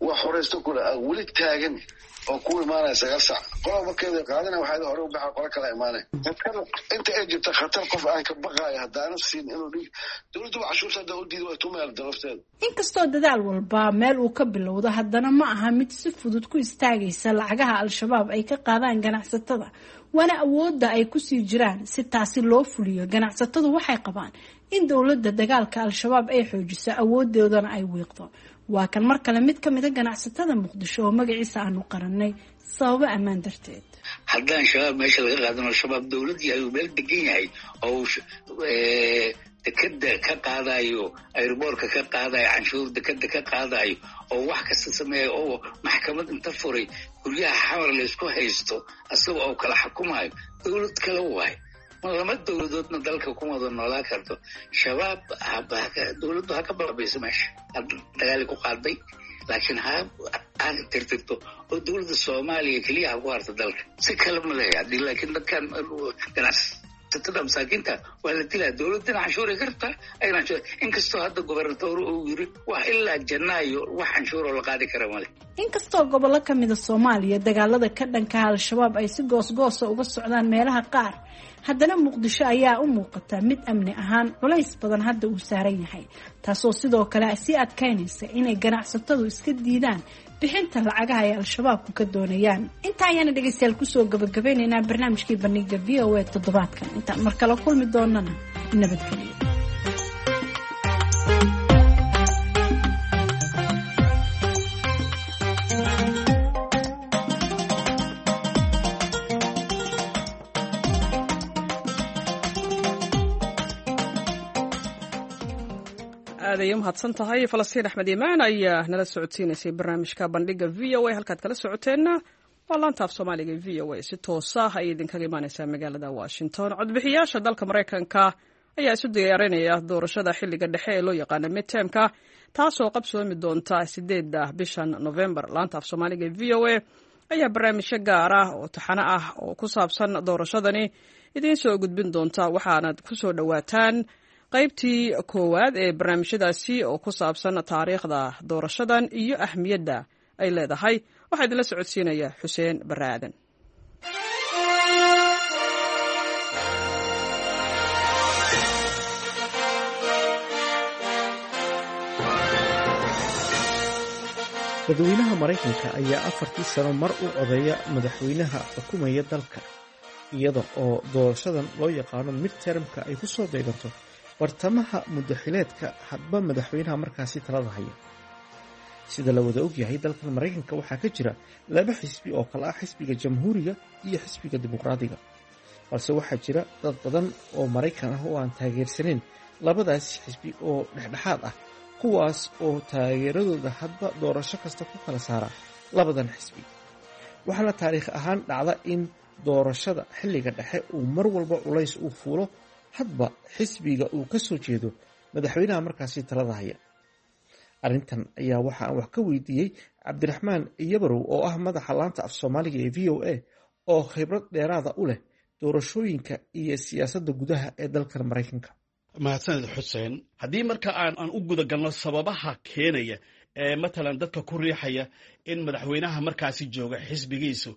wax horeysta kule ah weli taagan oo ku imaanaya sagaal sac qola markeeda qaadana waxay hore u baxaa qola kala imaanay inta ay jirta khatar qof aan ka baqaaya haddaana siin inuu dhig dowladdu cashuurta hadda u diido waa tumeel dalafteeda inkastoo dadaal walba meel uu ka bilowdo haddana ma aha mid si fudud ku istaagaysa lacagaha al-shabaab ay ka qaadaan ganacsatada waana awoodda ay kusii jiraan si taasi loo fuliyo ganacsatadu waxay qabaan in dowladda dagaalka al-shabaab ay xoojiso awoodeedana ay wiiqdo waa kan mar kale mid ka mid a ganacsatada muqdisho oo magaciisa aanu qarannay sababo ammaan darteed haddaan shabaab meesha laga qaadan al-shabaab dowlad yahay uu meel degan yahay oo dekeda ka qaadayo airboorka ka qaadayo canshuur dekeda ka qaadayo oo wax kasta sameeya oo maxkamad inta furay guryaha xamar la isku haysto asagoo oo kala xukumayo dowlad kale waay lama dowladoodna dalka kuma wada noolaa karto shabaab dowladdu ha ka baabayso meesha dagaali ku qaaday laakiin ha aad tirtirto oo dowladda soomaaliya keliya ha ku harto dalka si kale ma leeyahay laakiin dadkan ganacsatada masaakiinta waa la dilaa dowladdana canshuuray kartaa ayna inkastoo hadda gobernatoor uu yiri wax ilaa janaayo wax canshuuroo la qaadi kara male inkastoo gobollo ka mida soomaaliya dagaalada ka dhanka al-shabaab ay si goosgoosa uga socdaan meelaha qaar haddana muqdisho ayaa u muuqata mid amni ahaan culays badan hadda uu saaran yahay taasoo sidoo kale sii adkaynaysa inay ganacsatadu iska diidaan bixinta lacagaha ay al-shabaabku ka doonayaan intaa ayaana dhegaystayaal kusoo gabagabeynaynaa barnaamijkii bandhiga v o a toddobaadkan intaan mar kale kulmi doonana nabadgelyo aad ay u mahadsan tahay falastiin axmed iimaan ayaa nala socodsiinaysay barnaamijka bandhiga v o a halkaad kala socoteenna waa laanta af soomaaliga v o a si toosa ayay idinkaga imaaneysaa magaalada washington codbixiyaasha dalka maraykanka ayaa isu diyaarinaya doorashada xilliga dhexe ee loo yaqaano midtermka taasoo qabsoomi doonta sideeda bishan november laanta af soomaaliga v o a ayaa barnaamijyo gaar ah oo taxano ah oo ku saabsan doorashadani idiin soo gudbin doonta waxaanad ku soo dhowaataan qaybtii koowaad ee barnaamijyadaasi oo ku saabsan taariikhda doorashadan iyo ahmiyadda ay leedahay waxaa idinla socodsiinaya xuseen barre aadan dadweynaha maraykanka ayaa afartii sano mar u codeeya madaxweynaha xukumaya dalka iyada oo doorashadan loo yaqaano midtermka ay ku soo beeganto bartamaha muddaxileedka hadba madaxweynaha markaasi talada haya sida la wada ogyahay dalkan maraykanka waxaa ka jira laba xisbi oo kale ah xisbiga jamhuuriga iyo xisbiga dimuqraadiga balse waxaa jira dad badan oo maraykan ah oo aan taageersanayn labadaasi xisbi oo dhexdhexaad ah kuwaas oo taageeradooda hadba doorasho kasta ku kala saara labadan xisbi waxaana taariikh ahaan dhacda in doorashada xilliga dhexe uu mar walba culays uu fuulo hadba xisbiga uu ka soo jeedo madaxweynaha markaasi talada haya arrintan ayaa waxa aan wax ka weydiiyey cabdiraxmaan yabarow oo ah madaxa laanta af soomaaliga ee v o a oo khibrad dheeraada u leh doorashooyinka iyo siyaasadda gudaha ee dalkan maraykanka mahadsaned xuseen haddii marka aan aan u guda galno sababaha keenaya ee matalan dadka ku riixaya in madaxweynaha markaasi jooga xisbigiisu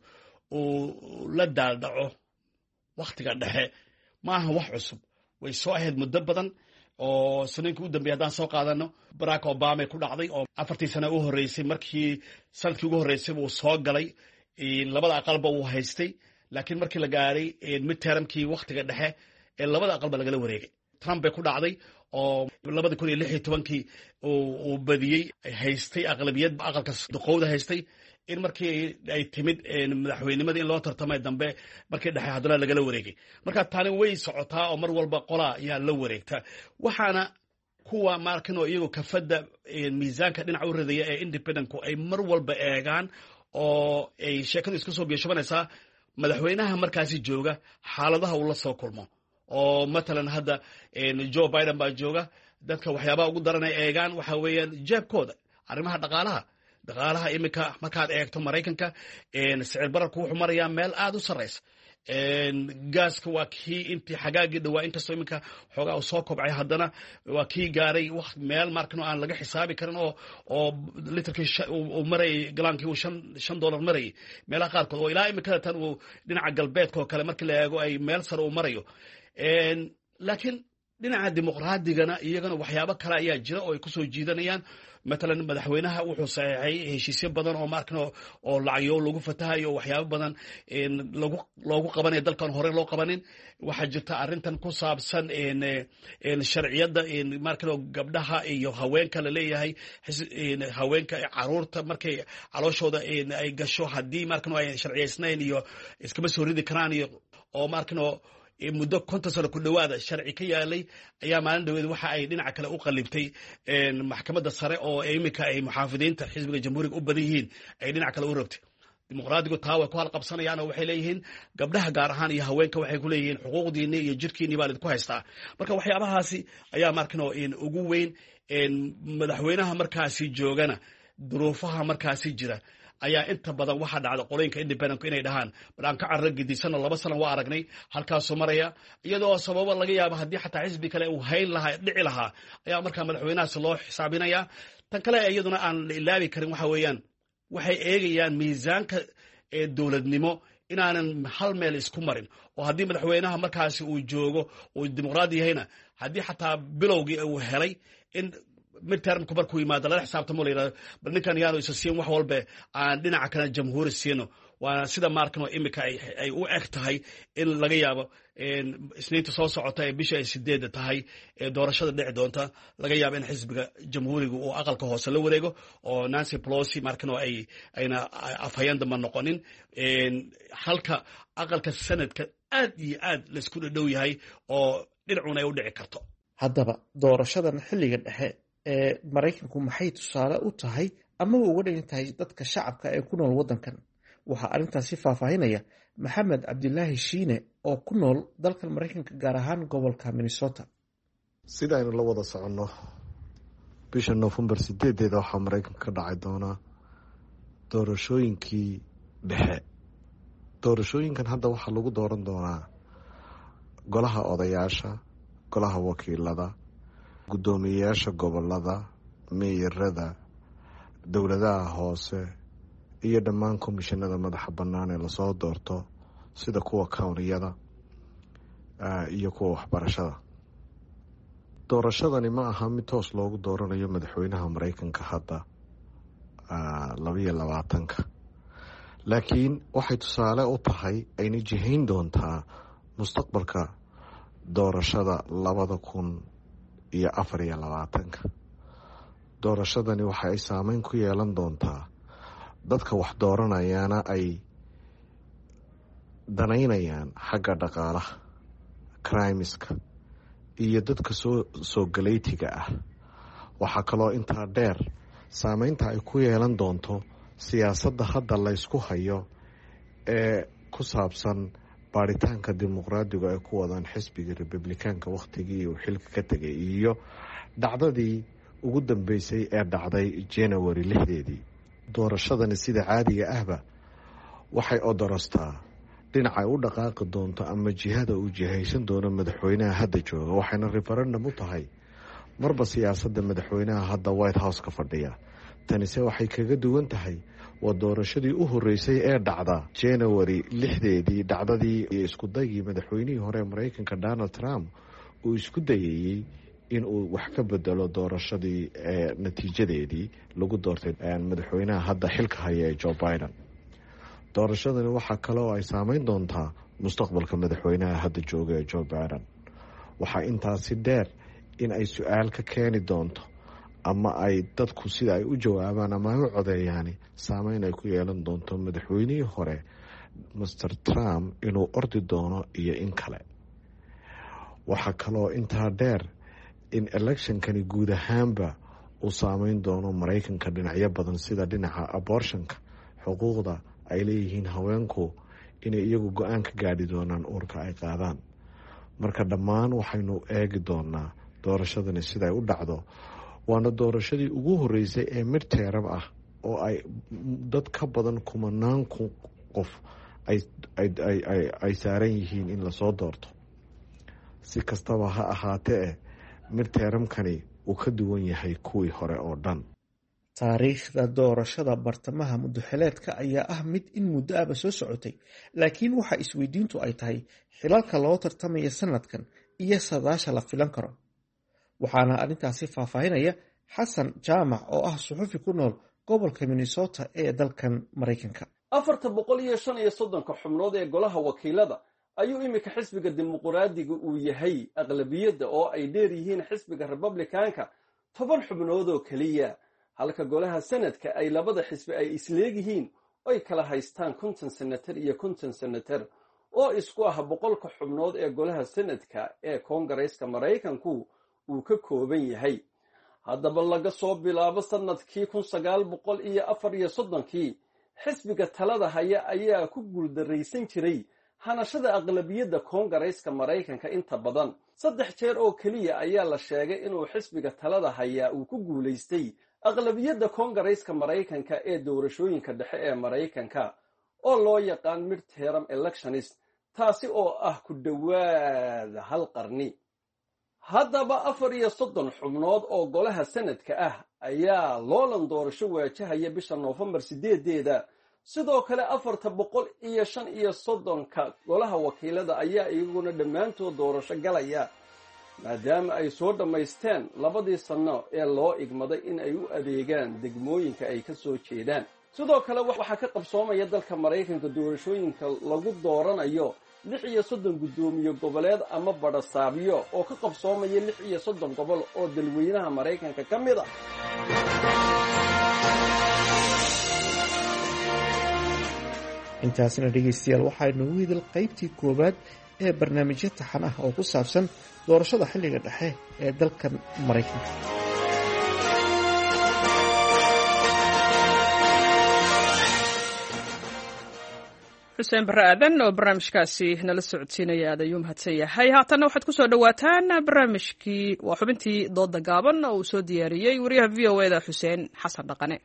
uu la daaldhaco wakhtiga dhexe maaha wax cusub way soo ahayd muddo badan oo sanankii u dambeeyay haddaan soo qaadano barack obama ku dhacday oo afartii sano u horreysay markii sanadkii ugu horreysay uu soo galay labada aqalba uu haystay laakiin markii la gaaray midtermkii wakhtiga dhexe ee labada aqalba lagala wareegay trump bay ku dhacday oo labada kun iyo lix iyo tobankii uu badiyey haystay aqlabiyad aqalka duqowda haystay in markii ay timid madaxweynimada in loo tartamay dambe markii dhexe haddana lagala wareegay marka tani way socotaa oo mar walba qolaa ayaa la wareegta waxaana kuwa markin oo iyagoo kafadda miisaanka dhinaca u ridaya ee independentku ay mar walba eegaan oo ay sheekadu iska soo biyashabanaysaa madaxweynaha markaasi jooga xaaladaha uu la soo kulmo oo matalan hadda joe biden baa jooga dadka waxyaabaha ugu daran ay eegaan waxa weeyaan jeebkooda arrimaha dhaqaalaha dhaqaalaha iminka markaad eegto maraykanka sicir bararku wuxuu marayaa meel aad u sarraysa gaaska waa kii intii xagaagii dhawaa inkastoo iminka xoogaa uu soo kobcay haddana waa kii gaaray waqt meel markan aan laga xisaabi karin oo oo litrkii uu marayay galaankii uu shan shan dollar marayay meelaha qaarkood oo ilaa iminkada tan uu dhinaca galbeedka oo kale markii la eego ay meel sare uu marayo laakiin dhinaca dimuqraadigana iyagana waxyaabo kale ayaa jira oo ay kusoo jiidanayaan matalan madaxweynaha wuxuu saxeexay heshiisyo badan oo maarkan oo lacagyo lagu fatahayo waxyaabo badan lagu loogu qabanayo dalkan hore loo qabanin waxaa jirta arrintan ku saabsan sharciyadda markan gabdhaha iyo haweenka la leeyahay haweenka caruurta markay calooshooda ay gasho haddii markan ay sharciyaysnayn iyo iskama soo ridi karaan iyo oo markan muddo konton sano ku dhowaada sharci ka yaalay ayaa maalin dhaweed waxa ay dhinaca kale u qalibtay maxkamadda sare oo iminka ay muxaafidiinta xisbiga jamhuuriga u badan yihiin ay dhinaca kale u rabtay dimuqraadigu taa way ku halqabsanayaan oo waxay leeyihiin gabdhaha gaar ahaan iyo haweenka waxay ku leeyihiin xuquuqdiinni iyo jirkiinni baa lidinku haystaa marka waxyaabahaasi ayaa markan ugu weyn madaxweynaha markaasi joogana duruufaha markaasi jira ayaa inta badan waxaa dhacda qolooyinka independentku inay dhahaan bal aan ka carro gedisanno laba sana waa aragnay halkaasuu maraya iyadoo sababo laga yaabo haddii xataa xisbi kale uu hayn lahaa dhici lahaa ayaa markaa madaxweynahaasi loo xisaabinaya tan kale iyaduna aan la ilaabi karin waxa weeyaan waxay eegayaan miisaanka dowladnimo inaanan hal meel isku marin oo haddii madaxweynaha markaasi uu joogo uu dimuqraadi yahayna haddii xataa bilowgii uu helay in midtermku markuu yimaado lala xisaabtamo la yidhahdo bal ninkan yaanu isa siin wax walbe aan dhinaca kale jamhuuri siino waana sida maarkanoo iminka ay u eg tahay in laga yaabo isniinta soo socota ee bisha ay sideedda tahay ee doorashada dhici doonta laga yaabo in xisbiga jamhuuriga uu aqalka hoose la wareego oo Nancy Pelosi markanoo ay ayna afhayeen damba noqonin halka aqalka sanadka aad iyo aad laisku dhadhow yahay oo dhinacuna ay u dhici karto haddaba doorashadan xilliga dhexe ee maraykanku maxay tusaale u tahay amaba uga dhigan tahay dadka shacabka ee ku nool waddankan waxaa arrintaasi faahfaahinaya maxamed cabdilaahi shiine oo ku nool dalkan maraykanka gaar ahaan gobolka minnesota sida aynu la wada soconno bisha noofembar sideedeeda waxaa maraykanka ka dhacay doonaa doorashooyinkii dhexe doorashooyinkan hadda waxaa lagu dooran doonaa golaha odayaasha golaha wakiilada guddoomiyeyaasha gobolada meeyarada dowladaha hoose iyo dhammaan komishinada madaxa bannaan ee lasoo doorto sida kuwa kawntiyada iyo kuwa waxbarashada doorashadani ma aha mid toos loogu dooranayo madaxweynaha maraykanka hadda labaiyo labaatanka laakiin waxay tusaale u tahay ayna jihayn doontaa mustaqbalka doorashada labada kun iyo afar iyo labaatanka doorashadani waxa ay saameyn ku yeelan doontaa dadka wax dooranayaana ay danaynayaan xagga dhaqaalaha crimiska iyo dadka soo soo galeytiga ah waxaa kaloo intaa dheer saameynta ay ku yeelan doonto siyaasadda hadda laysku hayo ee ku saabsan baaritaanka dimuqraadiga ay ku wadaan xisbiga republikaanka wakhtigii uu xilka ka tegay iyo dhacdadii ugu dambeysay ee dhacday january lixdeedii doorashadani sida caadiga ahba waxay odorostaa dhinacay u dhaqaaqi doonto ama jihada uu jihaysan doono madaxweynaha hadda jooga waxayna referendum u tahay marba siyaasadda madaxweynaha hadda white house ka fadhiya tanise waxay kaga duwan tahay waa doorashadii u horeysay ee dhacda january lixdeedii dhacdadii iyo iskudaygii madaxweynihii hore ee maraykanka donald trump uu isku dayayey inuu wax ka bedelo doorashadii ee natiijadeedii lagu doortay madaxweynaha hadda xilka haya ee joe biden doorashadani waxaa kaloo ay saameyn doontaa mustaqbalka madaxweynaha hadda jooga ee joe biden waxaa intaasi dheer in ay su-aal ka keeni doonto ama ay dadku sida ay u jawaabaan ama ay u codeeyaani saameyn ay ku yeelan doonto madaxweynihii hore master trump inuu ordi doono iyo in kale waxaa kaloo intaa dheer in electionkani guud ahaanba uu saameyn doono maraykanka dhinacyo badan sida dhinaca abortionka xuquuqda ay leeyihiin haweenku inay iyagu go-aan ka gaadhi doonaan uurka ay qaadaan marka dhammaan waxaynu eegi doonaa doorashadani siday u dhacdo waana doorashadii ugu horeysay ee midterm ah oo ay dad ka badan kumanaan qof ay saaran yihiin in lasoo doorto. si kastaba ha ahaatee midteeramkani uu ka duwan yahay kuwii hore oo dhan. taariikhda doorashada bartamaha muddoxileedka ayaa ah mid in muddo aba soo socotay, laakiin waxa isweydiintu ay tahay xilalka loo tartamaya sanadkan iyo sadaasha la filan karo. waxaana arrintaasi faahfaahinaya xasan jaamac oo ah suxufi ku nool gobolka minnesota ee dalkan maraykanka. afarta boqol iyo shan iyo soddonka xubnood ee golaha wakiilada ayuu iminka xisbiga dimuqraadiga uu yahay aqlabiyadda oo ay dheer yihiin xisbiga republikaanka toban xubnood oo keliya, halka golaha sanadka ay labada xisbi ay isleegyihiin oy kala haystaan konton senatar iyo konton senatar oo isku ah boqolka xubnood ee golaha sanadka ee koongareeska maraykanku uu ka kooban yahay. haddaba laga soo bilaabo sanadkii kun sagaal boqol iyo afar iyo soddonkii xisbiga talada haya ayaa ku guuldaraysan jiray hanashada aqlabiyadda koongareeska maraykanka inta badan. saddex jeer oo keliya ayaa la sheegay inuu xisbiga talada hayaa uu ku guulaystay aqlabiyadda koongareeska maraykanka ee doorashooyinka dhexe ee maraykanka oo loo yaqaan midterm elections, taasi oo ah ku dhowaada hal qarni. haddaba afar iyo soddon xubnood oo golaha sanadka ah ayaa loolan doorasho waajahaya bisha noofembar sideedeeda. sidoo kale afarta boqol iyo shan iyo soddonka golaha wakiilada ayaa iyaguna dhammaantood doorasho galaya, maadaama ay soo dhammaysteen labadii sanno ee loo igmaday in ay u adeegaan degmooyinka ay ka soo jeedaan. sidoo kale waxaa ka qabsoomaya dalka maraykanka doorashooyinka lagu dooranayo lix iyo soddon guddoomiye goboleed ama badhasaabyo oo ka qabsoomaya lix iyo soddon gobol oo dalweynaha maraykanka ka mid a. intaasina dhegaystayaal waxaynu u idil qaybtii koowaad ee barnaamijyo taxan ah oo ku saabsan doorashada xilliga dhexe ee dalkan maraykanka. xuseen barre aadan oo barnaamijkaasi nala socodsiinaya aad ayuu mahadsan yahay. haatanna waxaad ku soo dhowaataan barnaamijkii waa xubintii dooda gaaban oo uu soo diyaariyey wariyaha v o eda xuseen xasan dhaqane.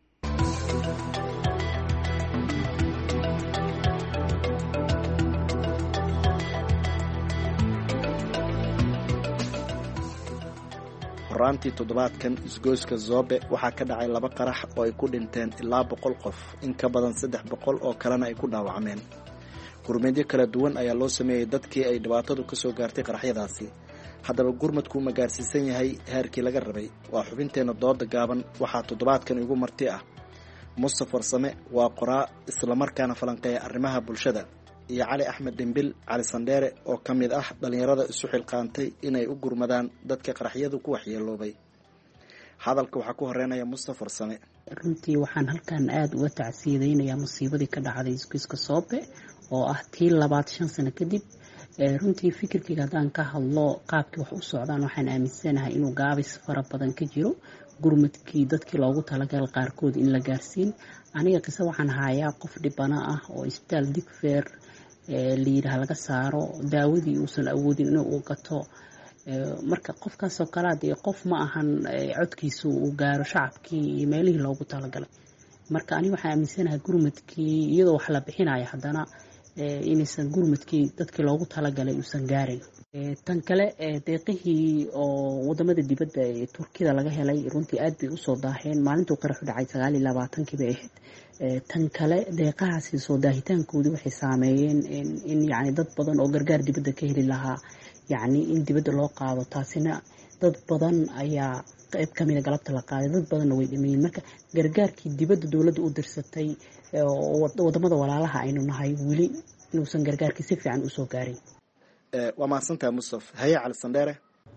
horaantii toddobaadkan isgoyska Zobe waxaa ka dhacay laba qarax oo ay ku dhinteen ilaa boqol qof, in ka badan saddex boqol oo kalena ay ku dhaawacmeen. gurmadyo kala duwan ayaa loo sameeyey dadkii ay dhibaatadu ka soo gaartay qaraxyadaasi. haddaba gurmadku ma gaarsiisan yahay heerkii laga rabay? waa xubinteenna dooda gaaban. waxaa toddobaadkan igu marti ah Mustafa Farsame, waa qoraa islamarkaana falanqeeya arrimaha bulshada, iyo Cali Axmed Dhimbil Cali Sandheere oo ka mid ah dhalinyarada isu xilqaantay inay u gurmadaan dadka qaraxyadu ku waxyeeloobay. hadalka waxaa ku horeynaya Mustafa Farsame. runtii waxaan halkan aada uga tacsiidaynayaa musiibadii ka dhacday isgoyska Zobe oo ah tii labaad shan sano kadib. runtii fikirkayga haddaan ka hadlo qaabkii wax u socdaan waxaan aaminsanahay inuu gaabis fara badan ka jiro gurmadkii dadkii loogu talagalay qaarkood in la gaarsiin. aniga qisa waxaan hayaa qof dhibana ah oo isbitaal Digfaar liiraha laga saaro daawadii uusan awoodin inuu u gato. marka qofkaasoo kale dee qof ma ahan codkiisu uu gaaro shacabkii iyo meelihii loogu talagalay. marka aniga waxaan aaminsanahay gurmadkii iyadoo wax la bixinayo haddana inaysan gurmadkii dadkii loogu talagalay uusan gaarin. tan kale deeqihii oo wadamada dibadda ee Turkida laga helay runtii aad bay usoo daaheen. maalintuu qaraxu dhacay sagaal iyo labaatankii bay ahayd. tan kale deeqahaasi soo daahitaankoodii waxay saameeyeen in yacni dad badan oo gargaar dibadda ka heli lahaa yacni in dibadda loo qaado. taasina dad badan ayaa qayb ka mida galabta la qaaday, dad badanna way dhimayeen. marka gargaarkii dibadda dowladda u dirsatay wadamada walaalaha aynu nahay weli inuusan gargaarkii si fiican usoo gaarin. waa mahadsantaha Mustafa. haye Cali Sandheere.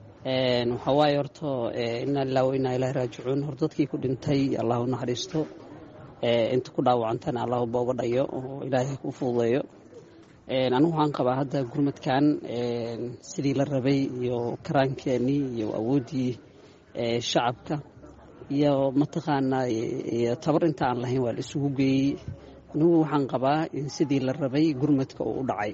waxaa waaye horto inaa lillahi wa inaa ilaahi raajicuun. hor dadkii ku dhintay allah u naxariisto, inta ku dhaawacantana allah uba uga dhayo oo ilaahay ku fududeeyo. anigu waxaan qabaa hadda gurmadkan sidii la rabay iyo karaankeenii iyo awooddii shacabka iyo mataqaanaa iyo tabar inta aan lahayn waa la isugu geeyey. anigu waxaan qabaa in sidii la rabay gurmadka uu u dhacay.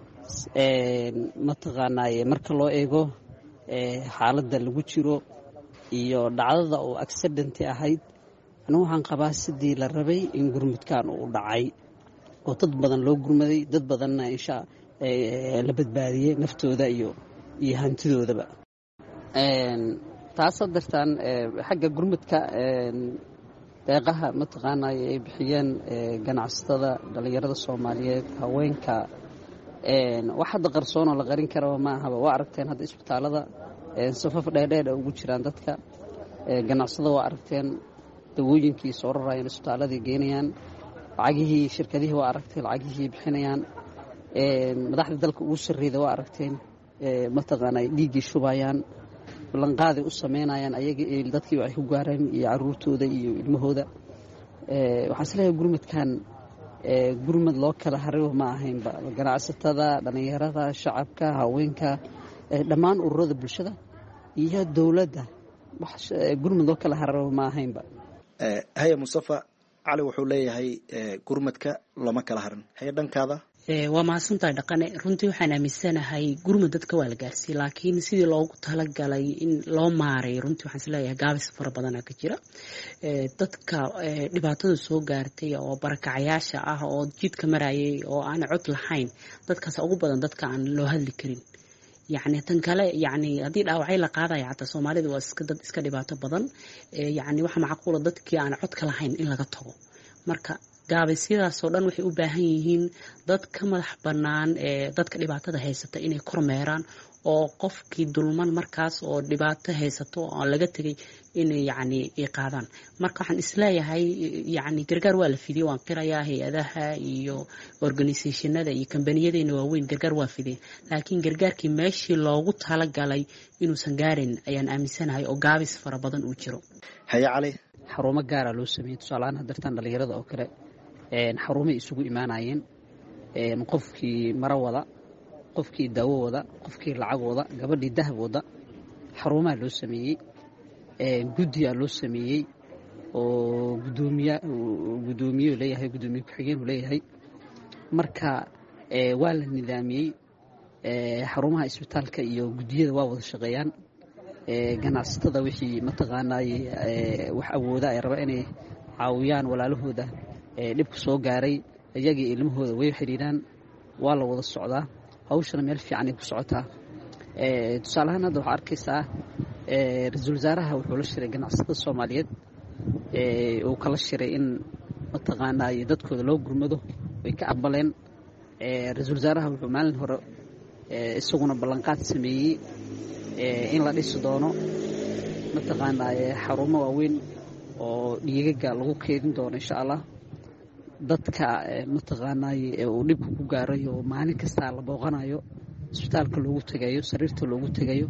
mataqaanaa marka loo eego xaaladda lagu jiro iyo dhacdada oo accidenti ahayd, anigu waxaan qabaa sidii la rabay in gurmadkan uu dhacay. oo dad badan loo gurmaday, dad badanna insha la badbaadiyey naftooda iyo iyo hantidoodaba. taas dartaan xagga gurmadka deeqaha mataqaanaa ay bixiyeen ganacsatada, dhalinyarada Soomaaliyeed, haweenka, wax hadda qarsoon oo la qarin karo ma aha. waa aragteen hadda isbitaalada safaf dheerdheer ugu jiraan dadka, ganacsada waa aragteen dawooyinkii soo rarayeen isbitaaladii geynayaan, lacagihii shirkadihii waa aragteen lacagihii bixinayaan, madaxda dalka ugu sarreeyda waa aragteen mataqaanaa dhiiggii shubayaan, ballanqaaday u sameynayaan ayaga dadkii waxay ku gaareen iyo caruurtooda iyo ilmahooda. waxaan isleeyahay gurmadkan gurmad loo kala haribo ma ahaynba. ganacsatada, dhalinyarada, shacabka, haweenka, dhammaan ururada bulshada iyo dowladda gurmad loo kala haribo ma ahaynba. haya Mustafa Cali wuxuu leeyahay gurmadka looma kala harin. haya dhankaada waa mahadsantahay Dhaqane. runtii waxaan aaminsanahay gurmad dadka waa la gaarsiiyey, laakiin sidii loogu talagalay in loo maaray runtii waxaan isleeyahay gaabis fara badan ka jira. dadka dhibaatada soo gaartay oo barakacayaasha ah oo jidka marayay oo aan cod lahayn, dadkaas ugu badan dadka aan loo hadli karin. yacni tan kale yacni haddii dhaawacay la qaadaya xataa Soomaalida waa iska dad iska dhibaato badan. yacni waxa macquul ah dadkii aan codka lahayn in laga tago. marka gaabisyadaas oo dhan waxay u baahan yihiin dad ka madax bannaan ee dadka dhibaatada haysata inay kormeeraan, oo qofkii dulman markaas oo dhibaato haysato oo laga tegay inay yacni ay qaadaan. marka waxaan isleeyahay yacni gargaar waa la fidiyey, waan qirayaa hay-adaha iyo organisationada iyo kambaniyadeenna waaweyn gargaar waa fidiyeen, laakiin gargaarkii meeshii loogu talagalay inuusan gaarin ayaan aaminsanahay oo gaabis fara badan uu jiro. haya Cali, xarumo gaara loo sameeyey tusaalahaan hadartaan dhalinyarada oo kale xarumay isugu imaanayeen, qofkii maro wada, qofkii daawo wada, qofkii lacag wada, gabadhii dahab wada, xarumaa loo sameeyey, guddiyaa loo sameeyey oo gudoomiye gudoomiye leeyahay, gudoomiye ku-xigeen leeyahay. marka waa la nidaamiyey, xarumaha isbitaalka iyo guddiyada waa wada shaqeeyaan. ganacsatada wixii mataqaanaa wax awooda ay rabaan inay caawiyaan walaalahooda dhibka soo gaaray, iyagii ilmahooda way xiriiraan, waa la wada socdaa, hawshana meel fiican ay ku socotaa. tusaalahaan hadda waxaa arkaysaa ra-iisul wasaaraha wuxuu la shiray ganacsatada Soomaaliyeed, uu kala shiray in mataqaanaa dadkooda loo gurmado, way ka aqbaleen. ra-iisul wasaaraha wuxuu maalin hore isaguna ballanqaad sameeyey in la dhisi doono mataqaanaa xarumo waaweyn oo dhiigaga lagu keedin doono insha Allah. dadka mataqaanaa uu dhibka ku gaaray oo maalin kasta la booqanayo, isbitaalka loogu tagayo, sariirta loogu tagayo,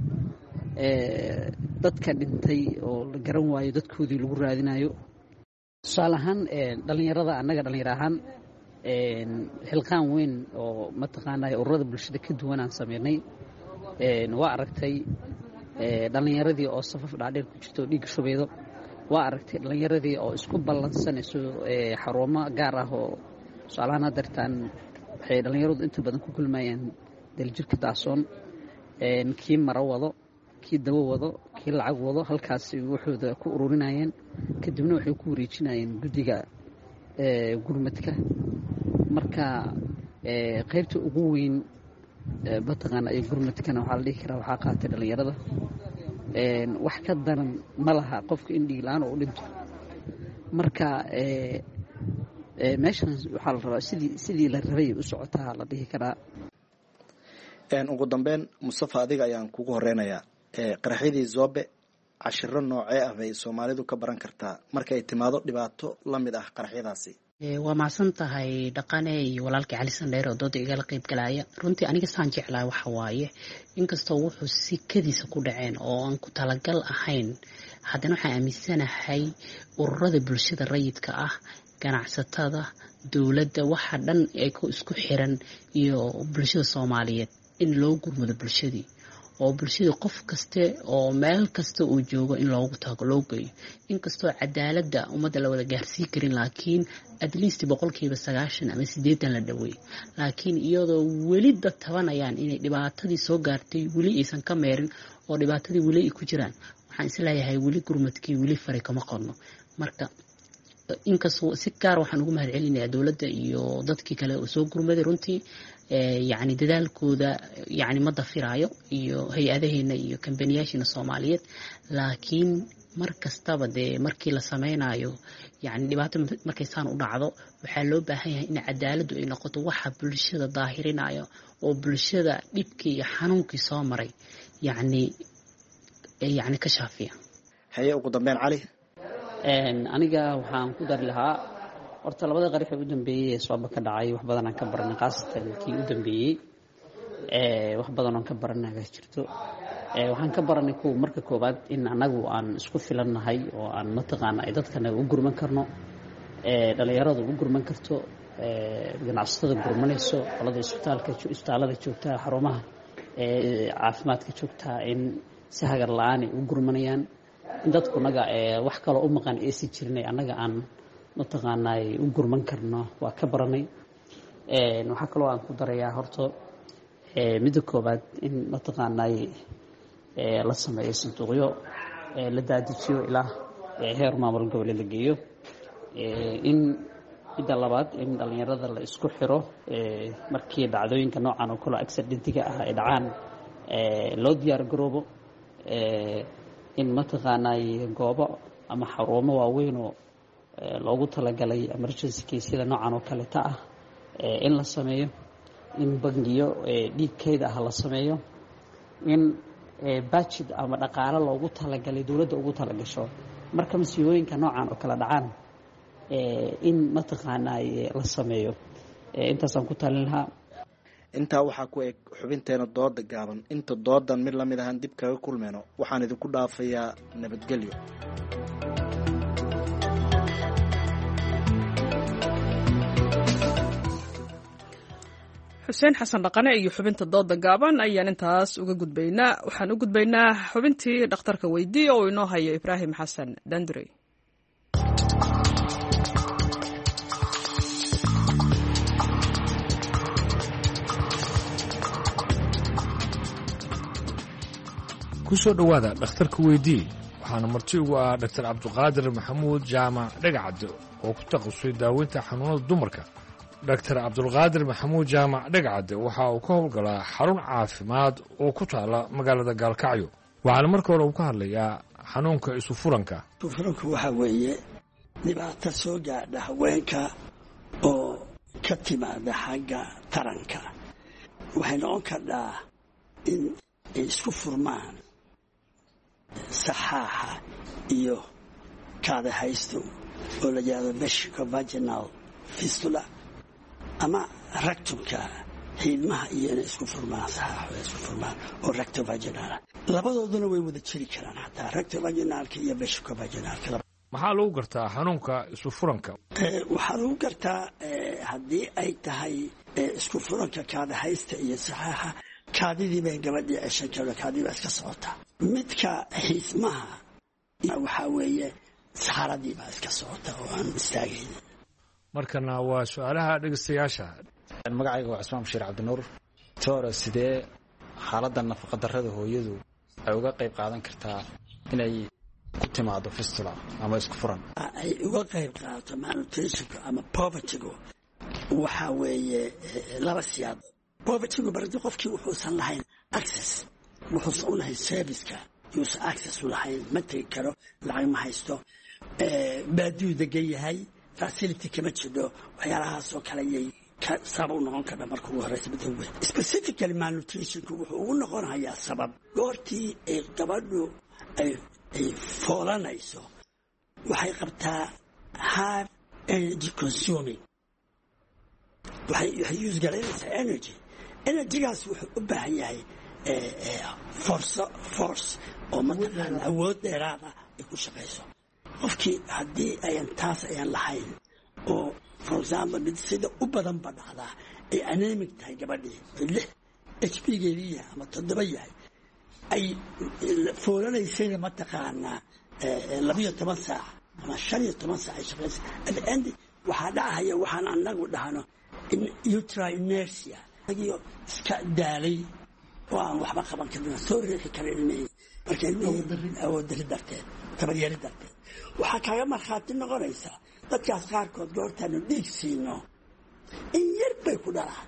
dadka dhintay oo la garan waayo dadkoodii lagu raadinayo. tusaale ahaan dhalinyarada, annaga dhalinyaro ahaan xilqaan weyn oo mataqaanaa ururada bulshada ka duwan aan sameynay. waa aragtay dhalinyaradii oo safaf dhaadheer ku jirto dhiig shubaydo, waa aragtay dhalinyaradii oo isku ballansanayso xarumo gaar ah oo tusaalahaan hadartaan waxay dhalinyaradu inta badan ku kulmayaan daljirka daasoon, kii maro wado, kii dawo wado, kii lacag wado, halkaasi wuxuuda ku ururinayeen, kadibna waxay ku wareejinayeen guddiga gurmadka. marka qaybta ugu weyn mataqaana ay gurmadkana waxaa la dhihi karaa waxaa qaatay dhalinyarada. wax ka daran ma laha qofka in dhiig la-aan oo u dhinto. marka meeshan waxaa la rabaa sidii sidii la rabay u socotaa la dhihi karaa. ugu dambeyn Mustafa, adiga ayaan kugu horeynayaa. qaraxyadii Zobe cashiro noocee ah bay Soomaalidu ka baran kartaa marka ay timaado dhibaato la mid ah qaraxyadaasi? waa mahadsan tahay Dhaqane iyo walaalkii Cali Sandheer oo dooda igala qayb galaya. runtii aniga saan jeclahay waxa waaye inkastoo wuxuu si kadiisa ku dhaceen oo aan ku talagal ahayn, haddana waxaan aaminsanahay ururada bulshada rayidka ah, ganacsatada, dowladda, waxa dhan ay ku isku xiran iyo bulshada Soomaaliyeed in loo gurmado bulshadii, oo bulshada qof kaste oo meel kasta uu joogo in loogu tago loo geeyo. inkastoo cadaaladda ummadda la wada gaarsiin karin, laakiin at least boqolkiiba sagaashan ama sideetan la dhaweey. laakiin iyadoo weli dad tabanayaan inay dhibaatadii soo gaartay weli aysan ka meerin oo dhibaatadii weli ay ku jiraan, waxaan isleeyahay weli gurmadkii weli fari kama qodno. marka inkastoo si gaar waxaan ugu mahad celinayaa dowladda iyo dadkii kale oo soo gurmaday runtii yacni dadaalkooda yacni ma dafiraayo iyo hay-adaheena iyo kambaniyaashiina soomaaliyeed laakiin mar kastaba dee markii la sameynayo yacni dhibaato markay saan u dhacdo waxaa loo baahan yahay in cadaaladdu ay noqoto waxa bulshada daahirinayo oo bulshada dhibkii iyo xanuunkii soo maray yacni yacni ka shaafiya. haye ugu dambeyn cali aniga waxaan ku dari lahaa horta labada qarax ee u dambeeyey ee sooba ka dhacay wax badan aan ka baranay khaasatan kii u dambeeyey wax badan oo ka baranay ka jirto waxaan ka baranay kuwa marka koobaad in anagu aan isku filannahay oo aan mataqaana ay dadkana u gurman karno dhalinyaradu u gurman karto ganacsatada gurmanayso qolada isbitaalka isbitaalada joogta xarumaha caafimaadka joogta in si hagar la'aan u gurmanayaan in dadku naga wax kale u maqan ee si jirnay anaga aan mataqaanay u gurman karno waa ka baranay waxa kale oo aan ku darayaa horto midda koobaad in mataqaanay la sameeyo sanduuqyo la daadijiyo ilaa heer maamul goboleed la geeyo in midda labaad in dhalinyarada la isku xiro markii dhacdooyinka noocan oo kale accidentiga ah ay dhacaan loo diyaar garoobo in mataqaanay goobo ama xarumo waaweyn oo loogu talagalay emergency caseada noocan oo kale ta ah in la sameeyo in bangiyo dhiigkeeda ah la sameeyo in budget ama dhaqaale loogu talagalay dowladda ugu talagasho marka masiibooyinka noocan oo kala dhacaan in mataqaanay la sameeyo intaasaan ku talin lahaa. intaa waxaa ku eg xubinteena dooda gaaban inta doodan mid lamid ahaan dib kaga kulmeyno waxaan idinku dhaafayaa nabadgelyo. xuseen xasan dhaqane iyo xubinta dooda gaaban ayaan intaas uga gudbaynaa waxaan u gudbaynaa xubintii dhakhtarka weydiiya oo inoo hayo ibraahim xasan dandurey. kusoo dhowaada dhakhtarka weydii waxaana marti ugu ah dhaktar cabdiqaadir maxamuud jaamac dhagacadde oo ku takhasusay daaweynta xanuunada dumarka. dhaktar cabdulqaadir maxamuud jaamac dhagacadde waxa uu ka howlgalaa xarun caafimaad oo ku taala magaalada gaalkacyo waxaana marka hore uu ka hadlayaa xanuunka isufuranka. isufuranku waxaa weeye dhibaato soo gaadha haweenka oo ka timaada xagga taranka waxay noqon kardhaa in ay isku furmaan saxaaxa iyo kaadahaysto oo la yidhahdo veshico vaginal fistula ama ractumka xiidmaha iyo inay isku furmaan saxaaxo isku furmaan oo rectovaginal labadooduna way wada jiri karaan xataa rectovaginalka iyo veshico vaginalka. maxaa lagu gartaa xanuunka isufuranka? waxaa lagu gartaa haddii ay tahay isku furanka kaadahaysta iyo saxaaxa kaadidii bay gabadhii ceshan karto kaadidii baa iska socotaa. midka xiismaha waxaa weeye saxaradii baa iska socota oo aan istaagayn. markana waa su-aalaha dhegeystayaasha. magacayga waa cusmaan bashiir cabdinuur. toora sidee xaaladda nafaqadarrada hooyadu ay uga qayb qaadan kartaa inay ku timaado fistula ama isku furan? ay uga qayb qaadato malnutritionka ama povertygu waxaa weeye laba siyaad. povertygu baradi qofkii wuxuusan lahayn access wuxuusan u lahayn serviceka yuusan access u lahayn ma tegi karo lacag ma haysto baadiyuu degan yahay facility kama jidho waxyaalahaasoo kale yay sabab u noqon karta marka ugu horeysa midoobe. specifically malnutritionku wuxuu ugu noqon hayaa sabab goortii ay gabadhu ay ay foolanayso waxay qabtaa high energy consuming waxay use garaynaysaa energy energygaas wuxuu u baahan yahay force force oo mataqaana awood dheeraada ay ku shaqayso. qofkii haddii ayan taas ayan lahayn oo for example mid sida u badan ba dhacdaa ay anemic tahay gabadhii lix h p geedii yahay ama toddoba yahay ay foolanaysayna mataqaanaa labiyo toban saac ama shan iyo toban saac ay shaqaysa at the end waxaa dhacaya waxaan anagu dhahno uterine inertia agiyo iska daalay oo aan waxba qaban karin soo riixi karin ilmihii marka ilmihii awood dari darteed tabaryari darteed waxaa kaaga markhaati noqonaysaa dadkaas qaarkood goortaanu dhiig siino in yar bay ku dhalaan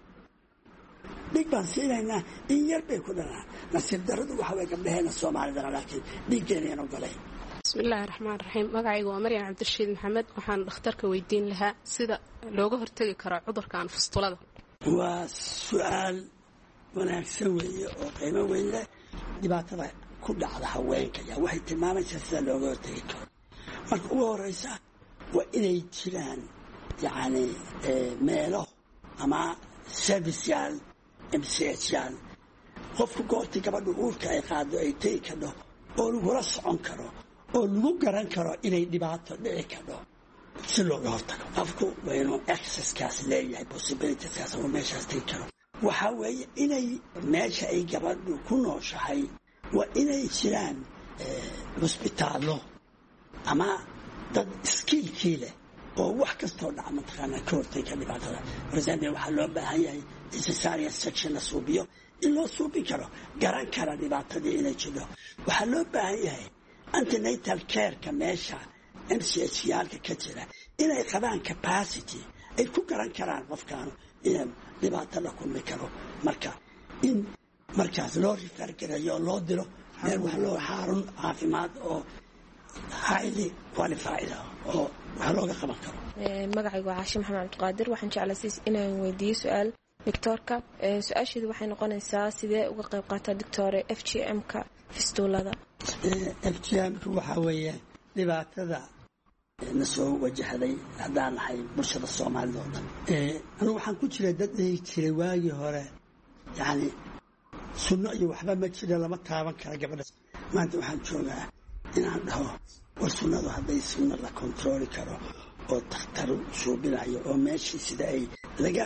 dhiig baan siinaynaa in yar bay ku dhalaan nasiib daradu waxa way gabdhaheena soomaalidana laakiin dhiiggeenayaan ogolayn bismillaahi raxmaan raxiim magacaygu waa maryam cabdirashiid maxamed waxaan dhakhtarka weydiin lahaa sida looga hortegi karo cudurkan fustulada waa su-aal wanaagsan weeye oo qiimo weyn leh dhibaatada ku dhacda haweenka yaa waxay tilmaamaysaa sida looga hortegi karo marka ugu horeysa waa inay jiraan yacni meelo ama serviceyaal m c h yaal qofku goortii gabadha uurka ay qaado ay tegi kadho oo lagula socon karo oo lagu garan karo inay dhibaato dhici kadho si looga hortago qofku waa inuu accesskaas leeyahay possibilitieskaas oo meeshaas tegi karo waxaa weeye inay meesha ay gabadhu ku nooshahay waa inay jiraan cusbitaallo ama dad iskiilkii leh oo wax kastoo dhaca mataqaanaa ka hortayka dhibaatada for example waxaa loo baahan yahay in cesarean section la suubiyo in loo suubin karo garan kara dhibaatadii inay jidho waxaa loo baahan yahay antenatal careka meesha m c h yaalka ka jira inay qabaan capacity ay ku garan karaan qofkaanu inay dhibaato la kulmi karo marka in markaas loo rifaargarayo oo loo diro meel wax loo xaarun caafimaad oo highly qualified oo wax looga qaban karo magacaygu waa caashim maxamed cabdiqaadir waxaan jeclaysiis inaan weydiiyo su-aal doctoorka su-aasheedu waxay noqonaysaa sidee uga qayb qaataa doctore f g m-ka fistulada f g m-ka waxaa weeye dhibaatada na soo wajahday haddaan nahay bulshada soomaalida oo dhan anigu waxaan ku jiray dad dhihi jiray waagii hore yacni sunno iyo waxba ma jira lama taaban kara gabadha maanta waxaan joogaa inaan dhaho war sunnadu hadday sunno la kontrooli karo oo dakhtar suubinayo oo meeshii sida ay laga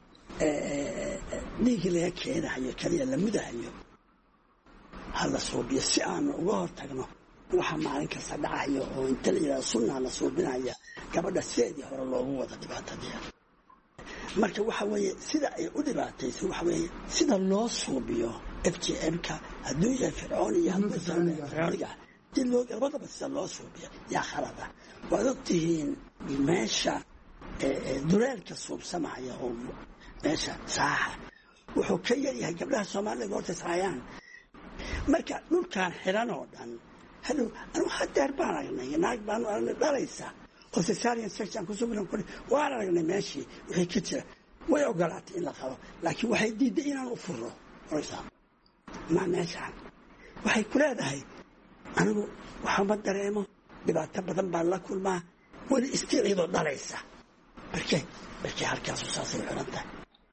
dhiigi laga keenahayo kaliya la mudahayo hala suubiyo si aanu uga hortagno waxa maalin kasta dhacayo oo inta la yidhahdo sunnaa la suubinaya gabadha sideedii hore loogu wada dhibaatadii marka waxa weeye sida ay u dhibaatayso waxa weeye sida loo suubiyo f g m-ka hadduu yahay fircoon iyo hadduu fircooniga dib loo labadaba sida loo suubiyo yaa khalada waad ogtihiin meesha duleelka suubsamaya oo meesha saaxa wuxuu ka yaryahay gabdhaha soomaalida goorta saayaan marka dhulkaan xiran oo dhan hadow anu hadeer baan aragnay naag baanu aragnay dhalaysa oo cesarean section ku sugan ku waan aragnay meeshii wixii ka jira way ogolaatay in la qabo laakiin waxay diiday inaan u furo oraysaa ma meeshaan waxay ku leedahay anigu waxama dareemo dhibaato badan baan la kulmaa weli istiiciidoo dhalaysa barke barkee halkaasu saasay xiran tahay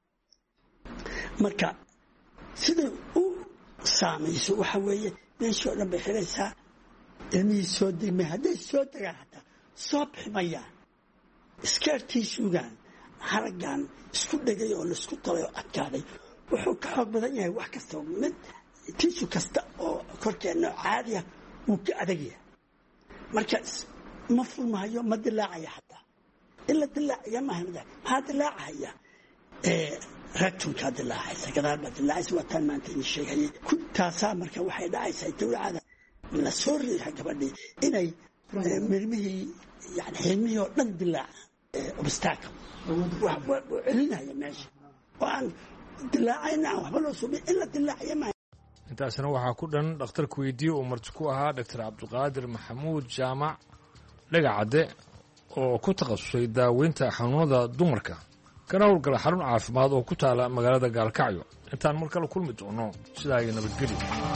marka siday u saamayso waxa weeye meeshii oo dhan bay xiraysaa ilmihii soo degmay hadday soo degaan hataa soo bixi mayaan iskeertii suugaan haraggan isku dhegay oo laisku talay oo adkaaday wuxuu ka xoog badan yahay wax kasta mid tiisu kasta oo korkeenna caadiya wuu ka adagyahay marka ma furmahayo ma dilaacaya xataa in la dilaacaya maaha maxaa dilaacahaya ragtunkaa dilaacaysa gadaal baa dilaacaysa waa taan maanta idin sheegayay taasaa marka waxay dhacaysaa dawlacada la soo riixa gabadhii inay mirmihii yani xilmihii oo dhan dilaaca obstacle celinaya meesha oo aan dilaacayna aan waxba loo suubin in la dilaacaya maaha intaasna waxaa ku dhan dhakhtarka weydiiye uu marti ku ahaa doctor cabdiqaadir maxamuud jaamac dhagacadde oo ku takhasusay daaweynta xanuunada dumarka kana howlgala xarun caafimaad oo ku taala magaalada gaalkacyo intaan mar kale kulmi doono sidaa iyo nabadgelyo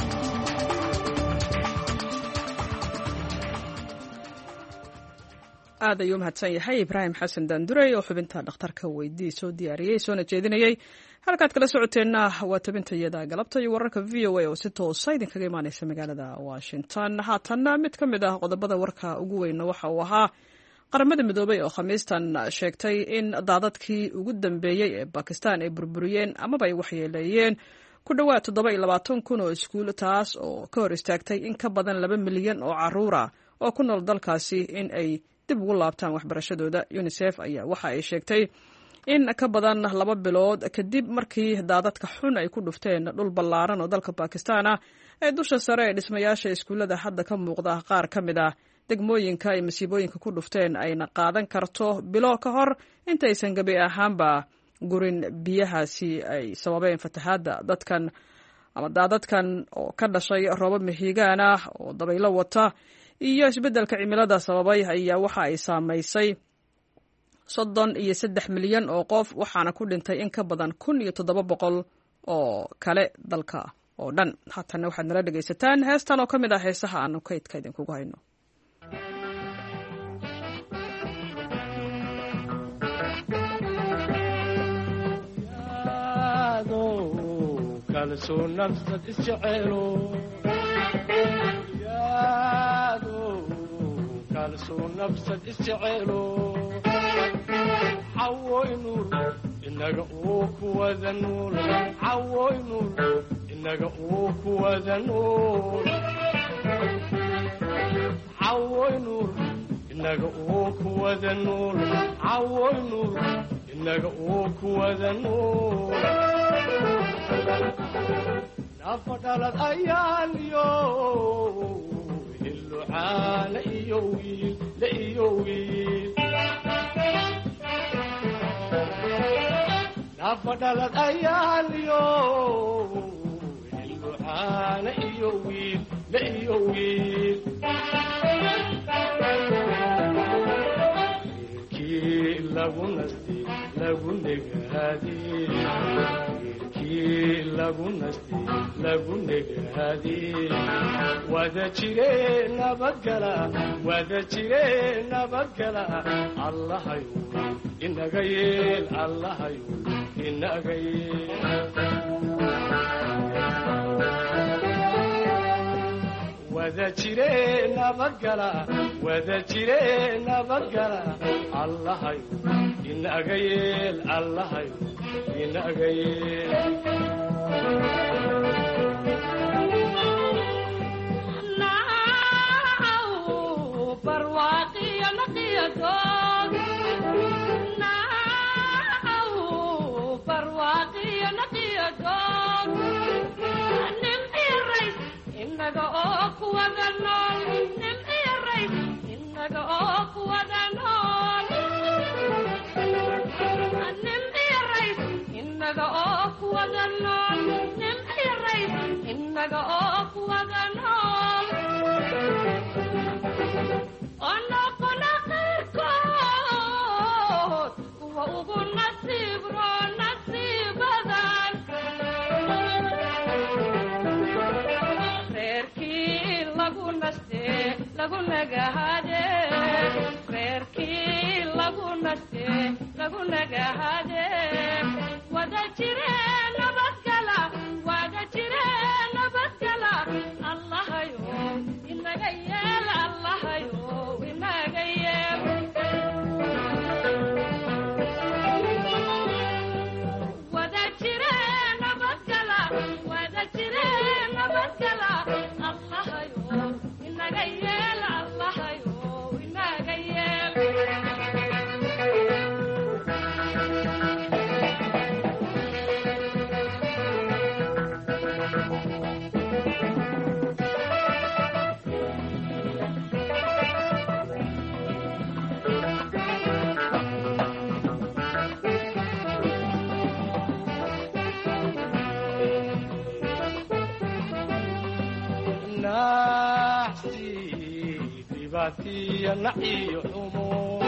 aad ayuu mahadsan yahay ibraahim xasan daandurey oo xubinta dhakhtarka weydii soo diyaariyey soona jeedinayey halkaad kala socoteenna waa tabintayada galabta iyo wararka v o a oo si toosa idinkaga imaaneysa magaalada washington haatanna mid ka mid ah qodobada warka ugu weyna waxa uu ahaa qaramada midoobay oo khamiistan sheegtay in daadadkii ugu dambeeyey ee bakistan ay burburiyeen amaba ay waxyeeleeyeen ku dhowaad toddoba iyo labaatan kun oo iskuul taas oo ka hor istaagtay in ka badan laba milyan oo caruura oo ku nool dalkaasi in ay dib ugu laabtaan waxbarashadooda unisef ayaa waxa ay sheegtay in ka badan laba bilood kadib markii daadadka xun ay ku dhufteen dhul ballaaran oo dalka bakistan ah ee dusha sare ee dhismayaasha iskuullada hadda ka muuqda qaar ka mid ah degmooyinka ay masiibooyinka ku dhufteen ayna qaadan karto bilo ka hor intaysan gebi ahaanba gurin biyahaasi ay sababeen fatahaadda dadkan ama daadadkan oo ka dhashay roobab mahiigaan ah oo dabaylo wata iyo isbeddelka cimilada sababay ayaa waxa ay saamaysay soddon iyo saddex milyan oo qof waxaana ku dhintay in ka badan kun iyo toddoba boqol oo kale dalka oo dhan. haatana waxaad nala dhegaysataan heestan oo ka mid ah heesaha aanu kaydka idinkugu hayno. kalsoo nafsad isjecelo yaado kalsoo nafsad isjecelo cawoy nuur inaga uu ku wada nool cawoy nuur inaga uu ku wada nool cawoy nuur inaga uu ku wada nool cawoy nuur inaga uu ku wada nool nafadhalad ayaan iyo hillucaana iyo wiil la iyo wiil nafadhalad ayaan iyo hillucaana iyo wiil la iyo wiil wiilkii lagu nasti lagu negaadii lagu nasti lagu negaadii wada jire nabadgala wada jire nabadgala allahayu inaga yeel allahayu inaga yeel wada jire nabadgala wada jire nabadgala allahayu inaga yeel allahayu inaga yeel نحسي نحي حمو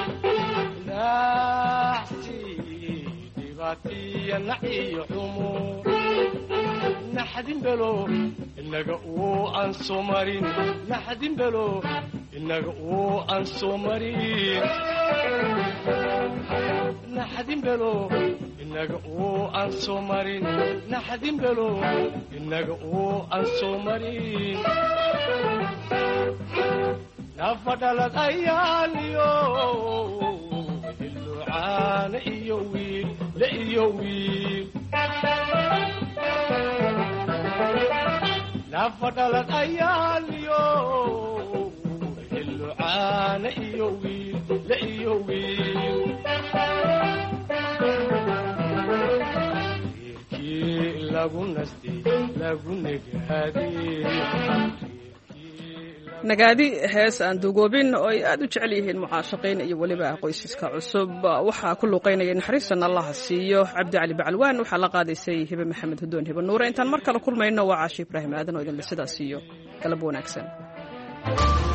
نحسي دباتي نحي حمو نحدين بلو إنك أو أنسو مرين نحدين بلو إنك أو أنسو مرين نحدين بلو إنك أو أنسو مرين نحدين بلو إنك أو أنسو مرين نفضلت أياليو اللعان إيويل لإيويل نفضلت أياليو اللعان إيويل لإيويل lagu nasti lagu negaadi nagaadi hees aan duugoobin oo ay aad u jecel yihiin mucaashaqiin iyo weliba qoysaska cusub waxaa ku luuqaynaya naxariistan allaha siiyo cabdi cali bacalwaan waxaa la qaadaysay hibe maxamed hudoon hibe nuure intaan mar kale kulmayno waa caashi ibraahim aadan oo idinle sidaas iyo galab wanaagsan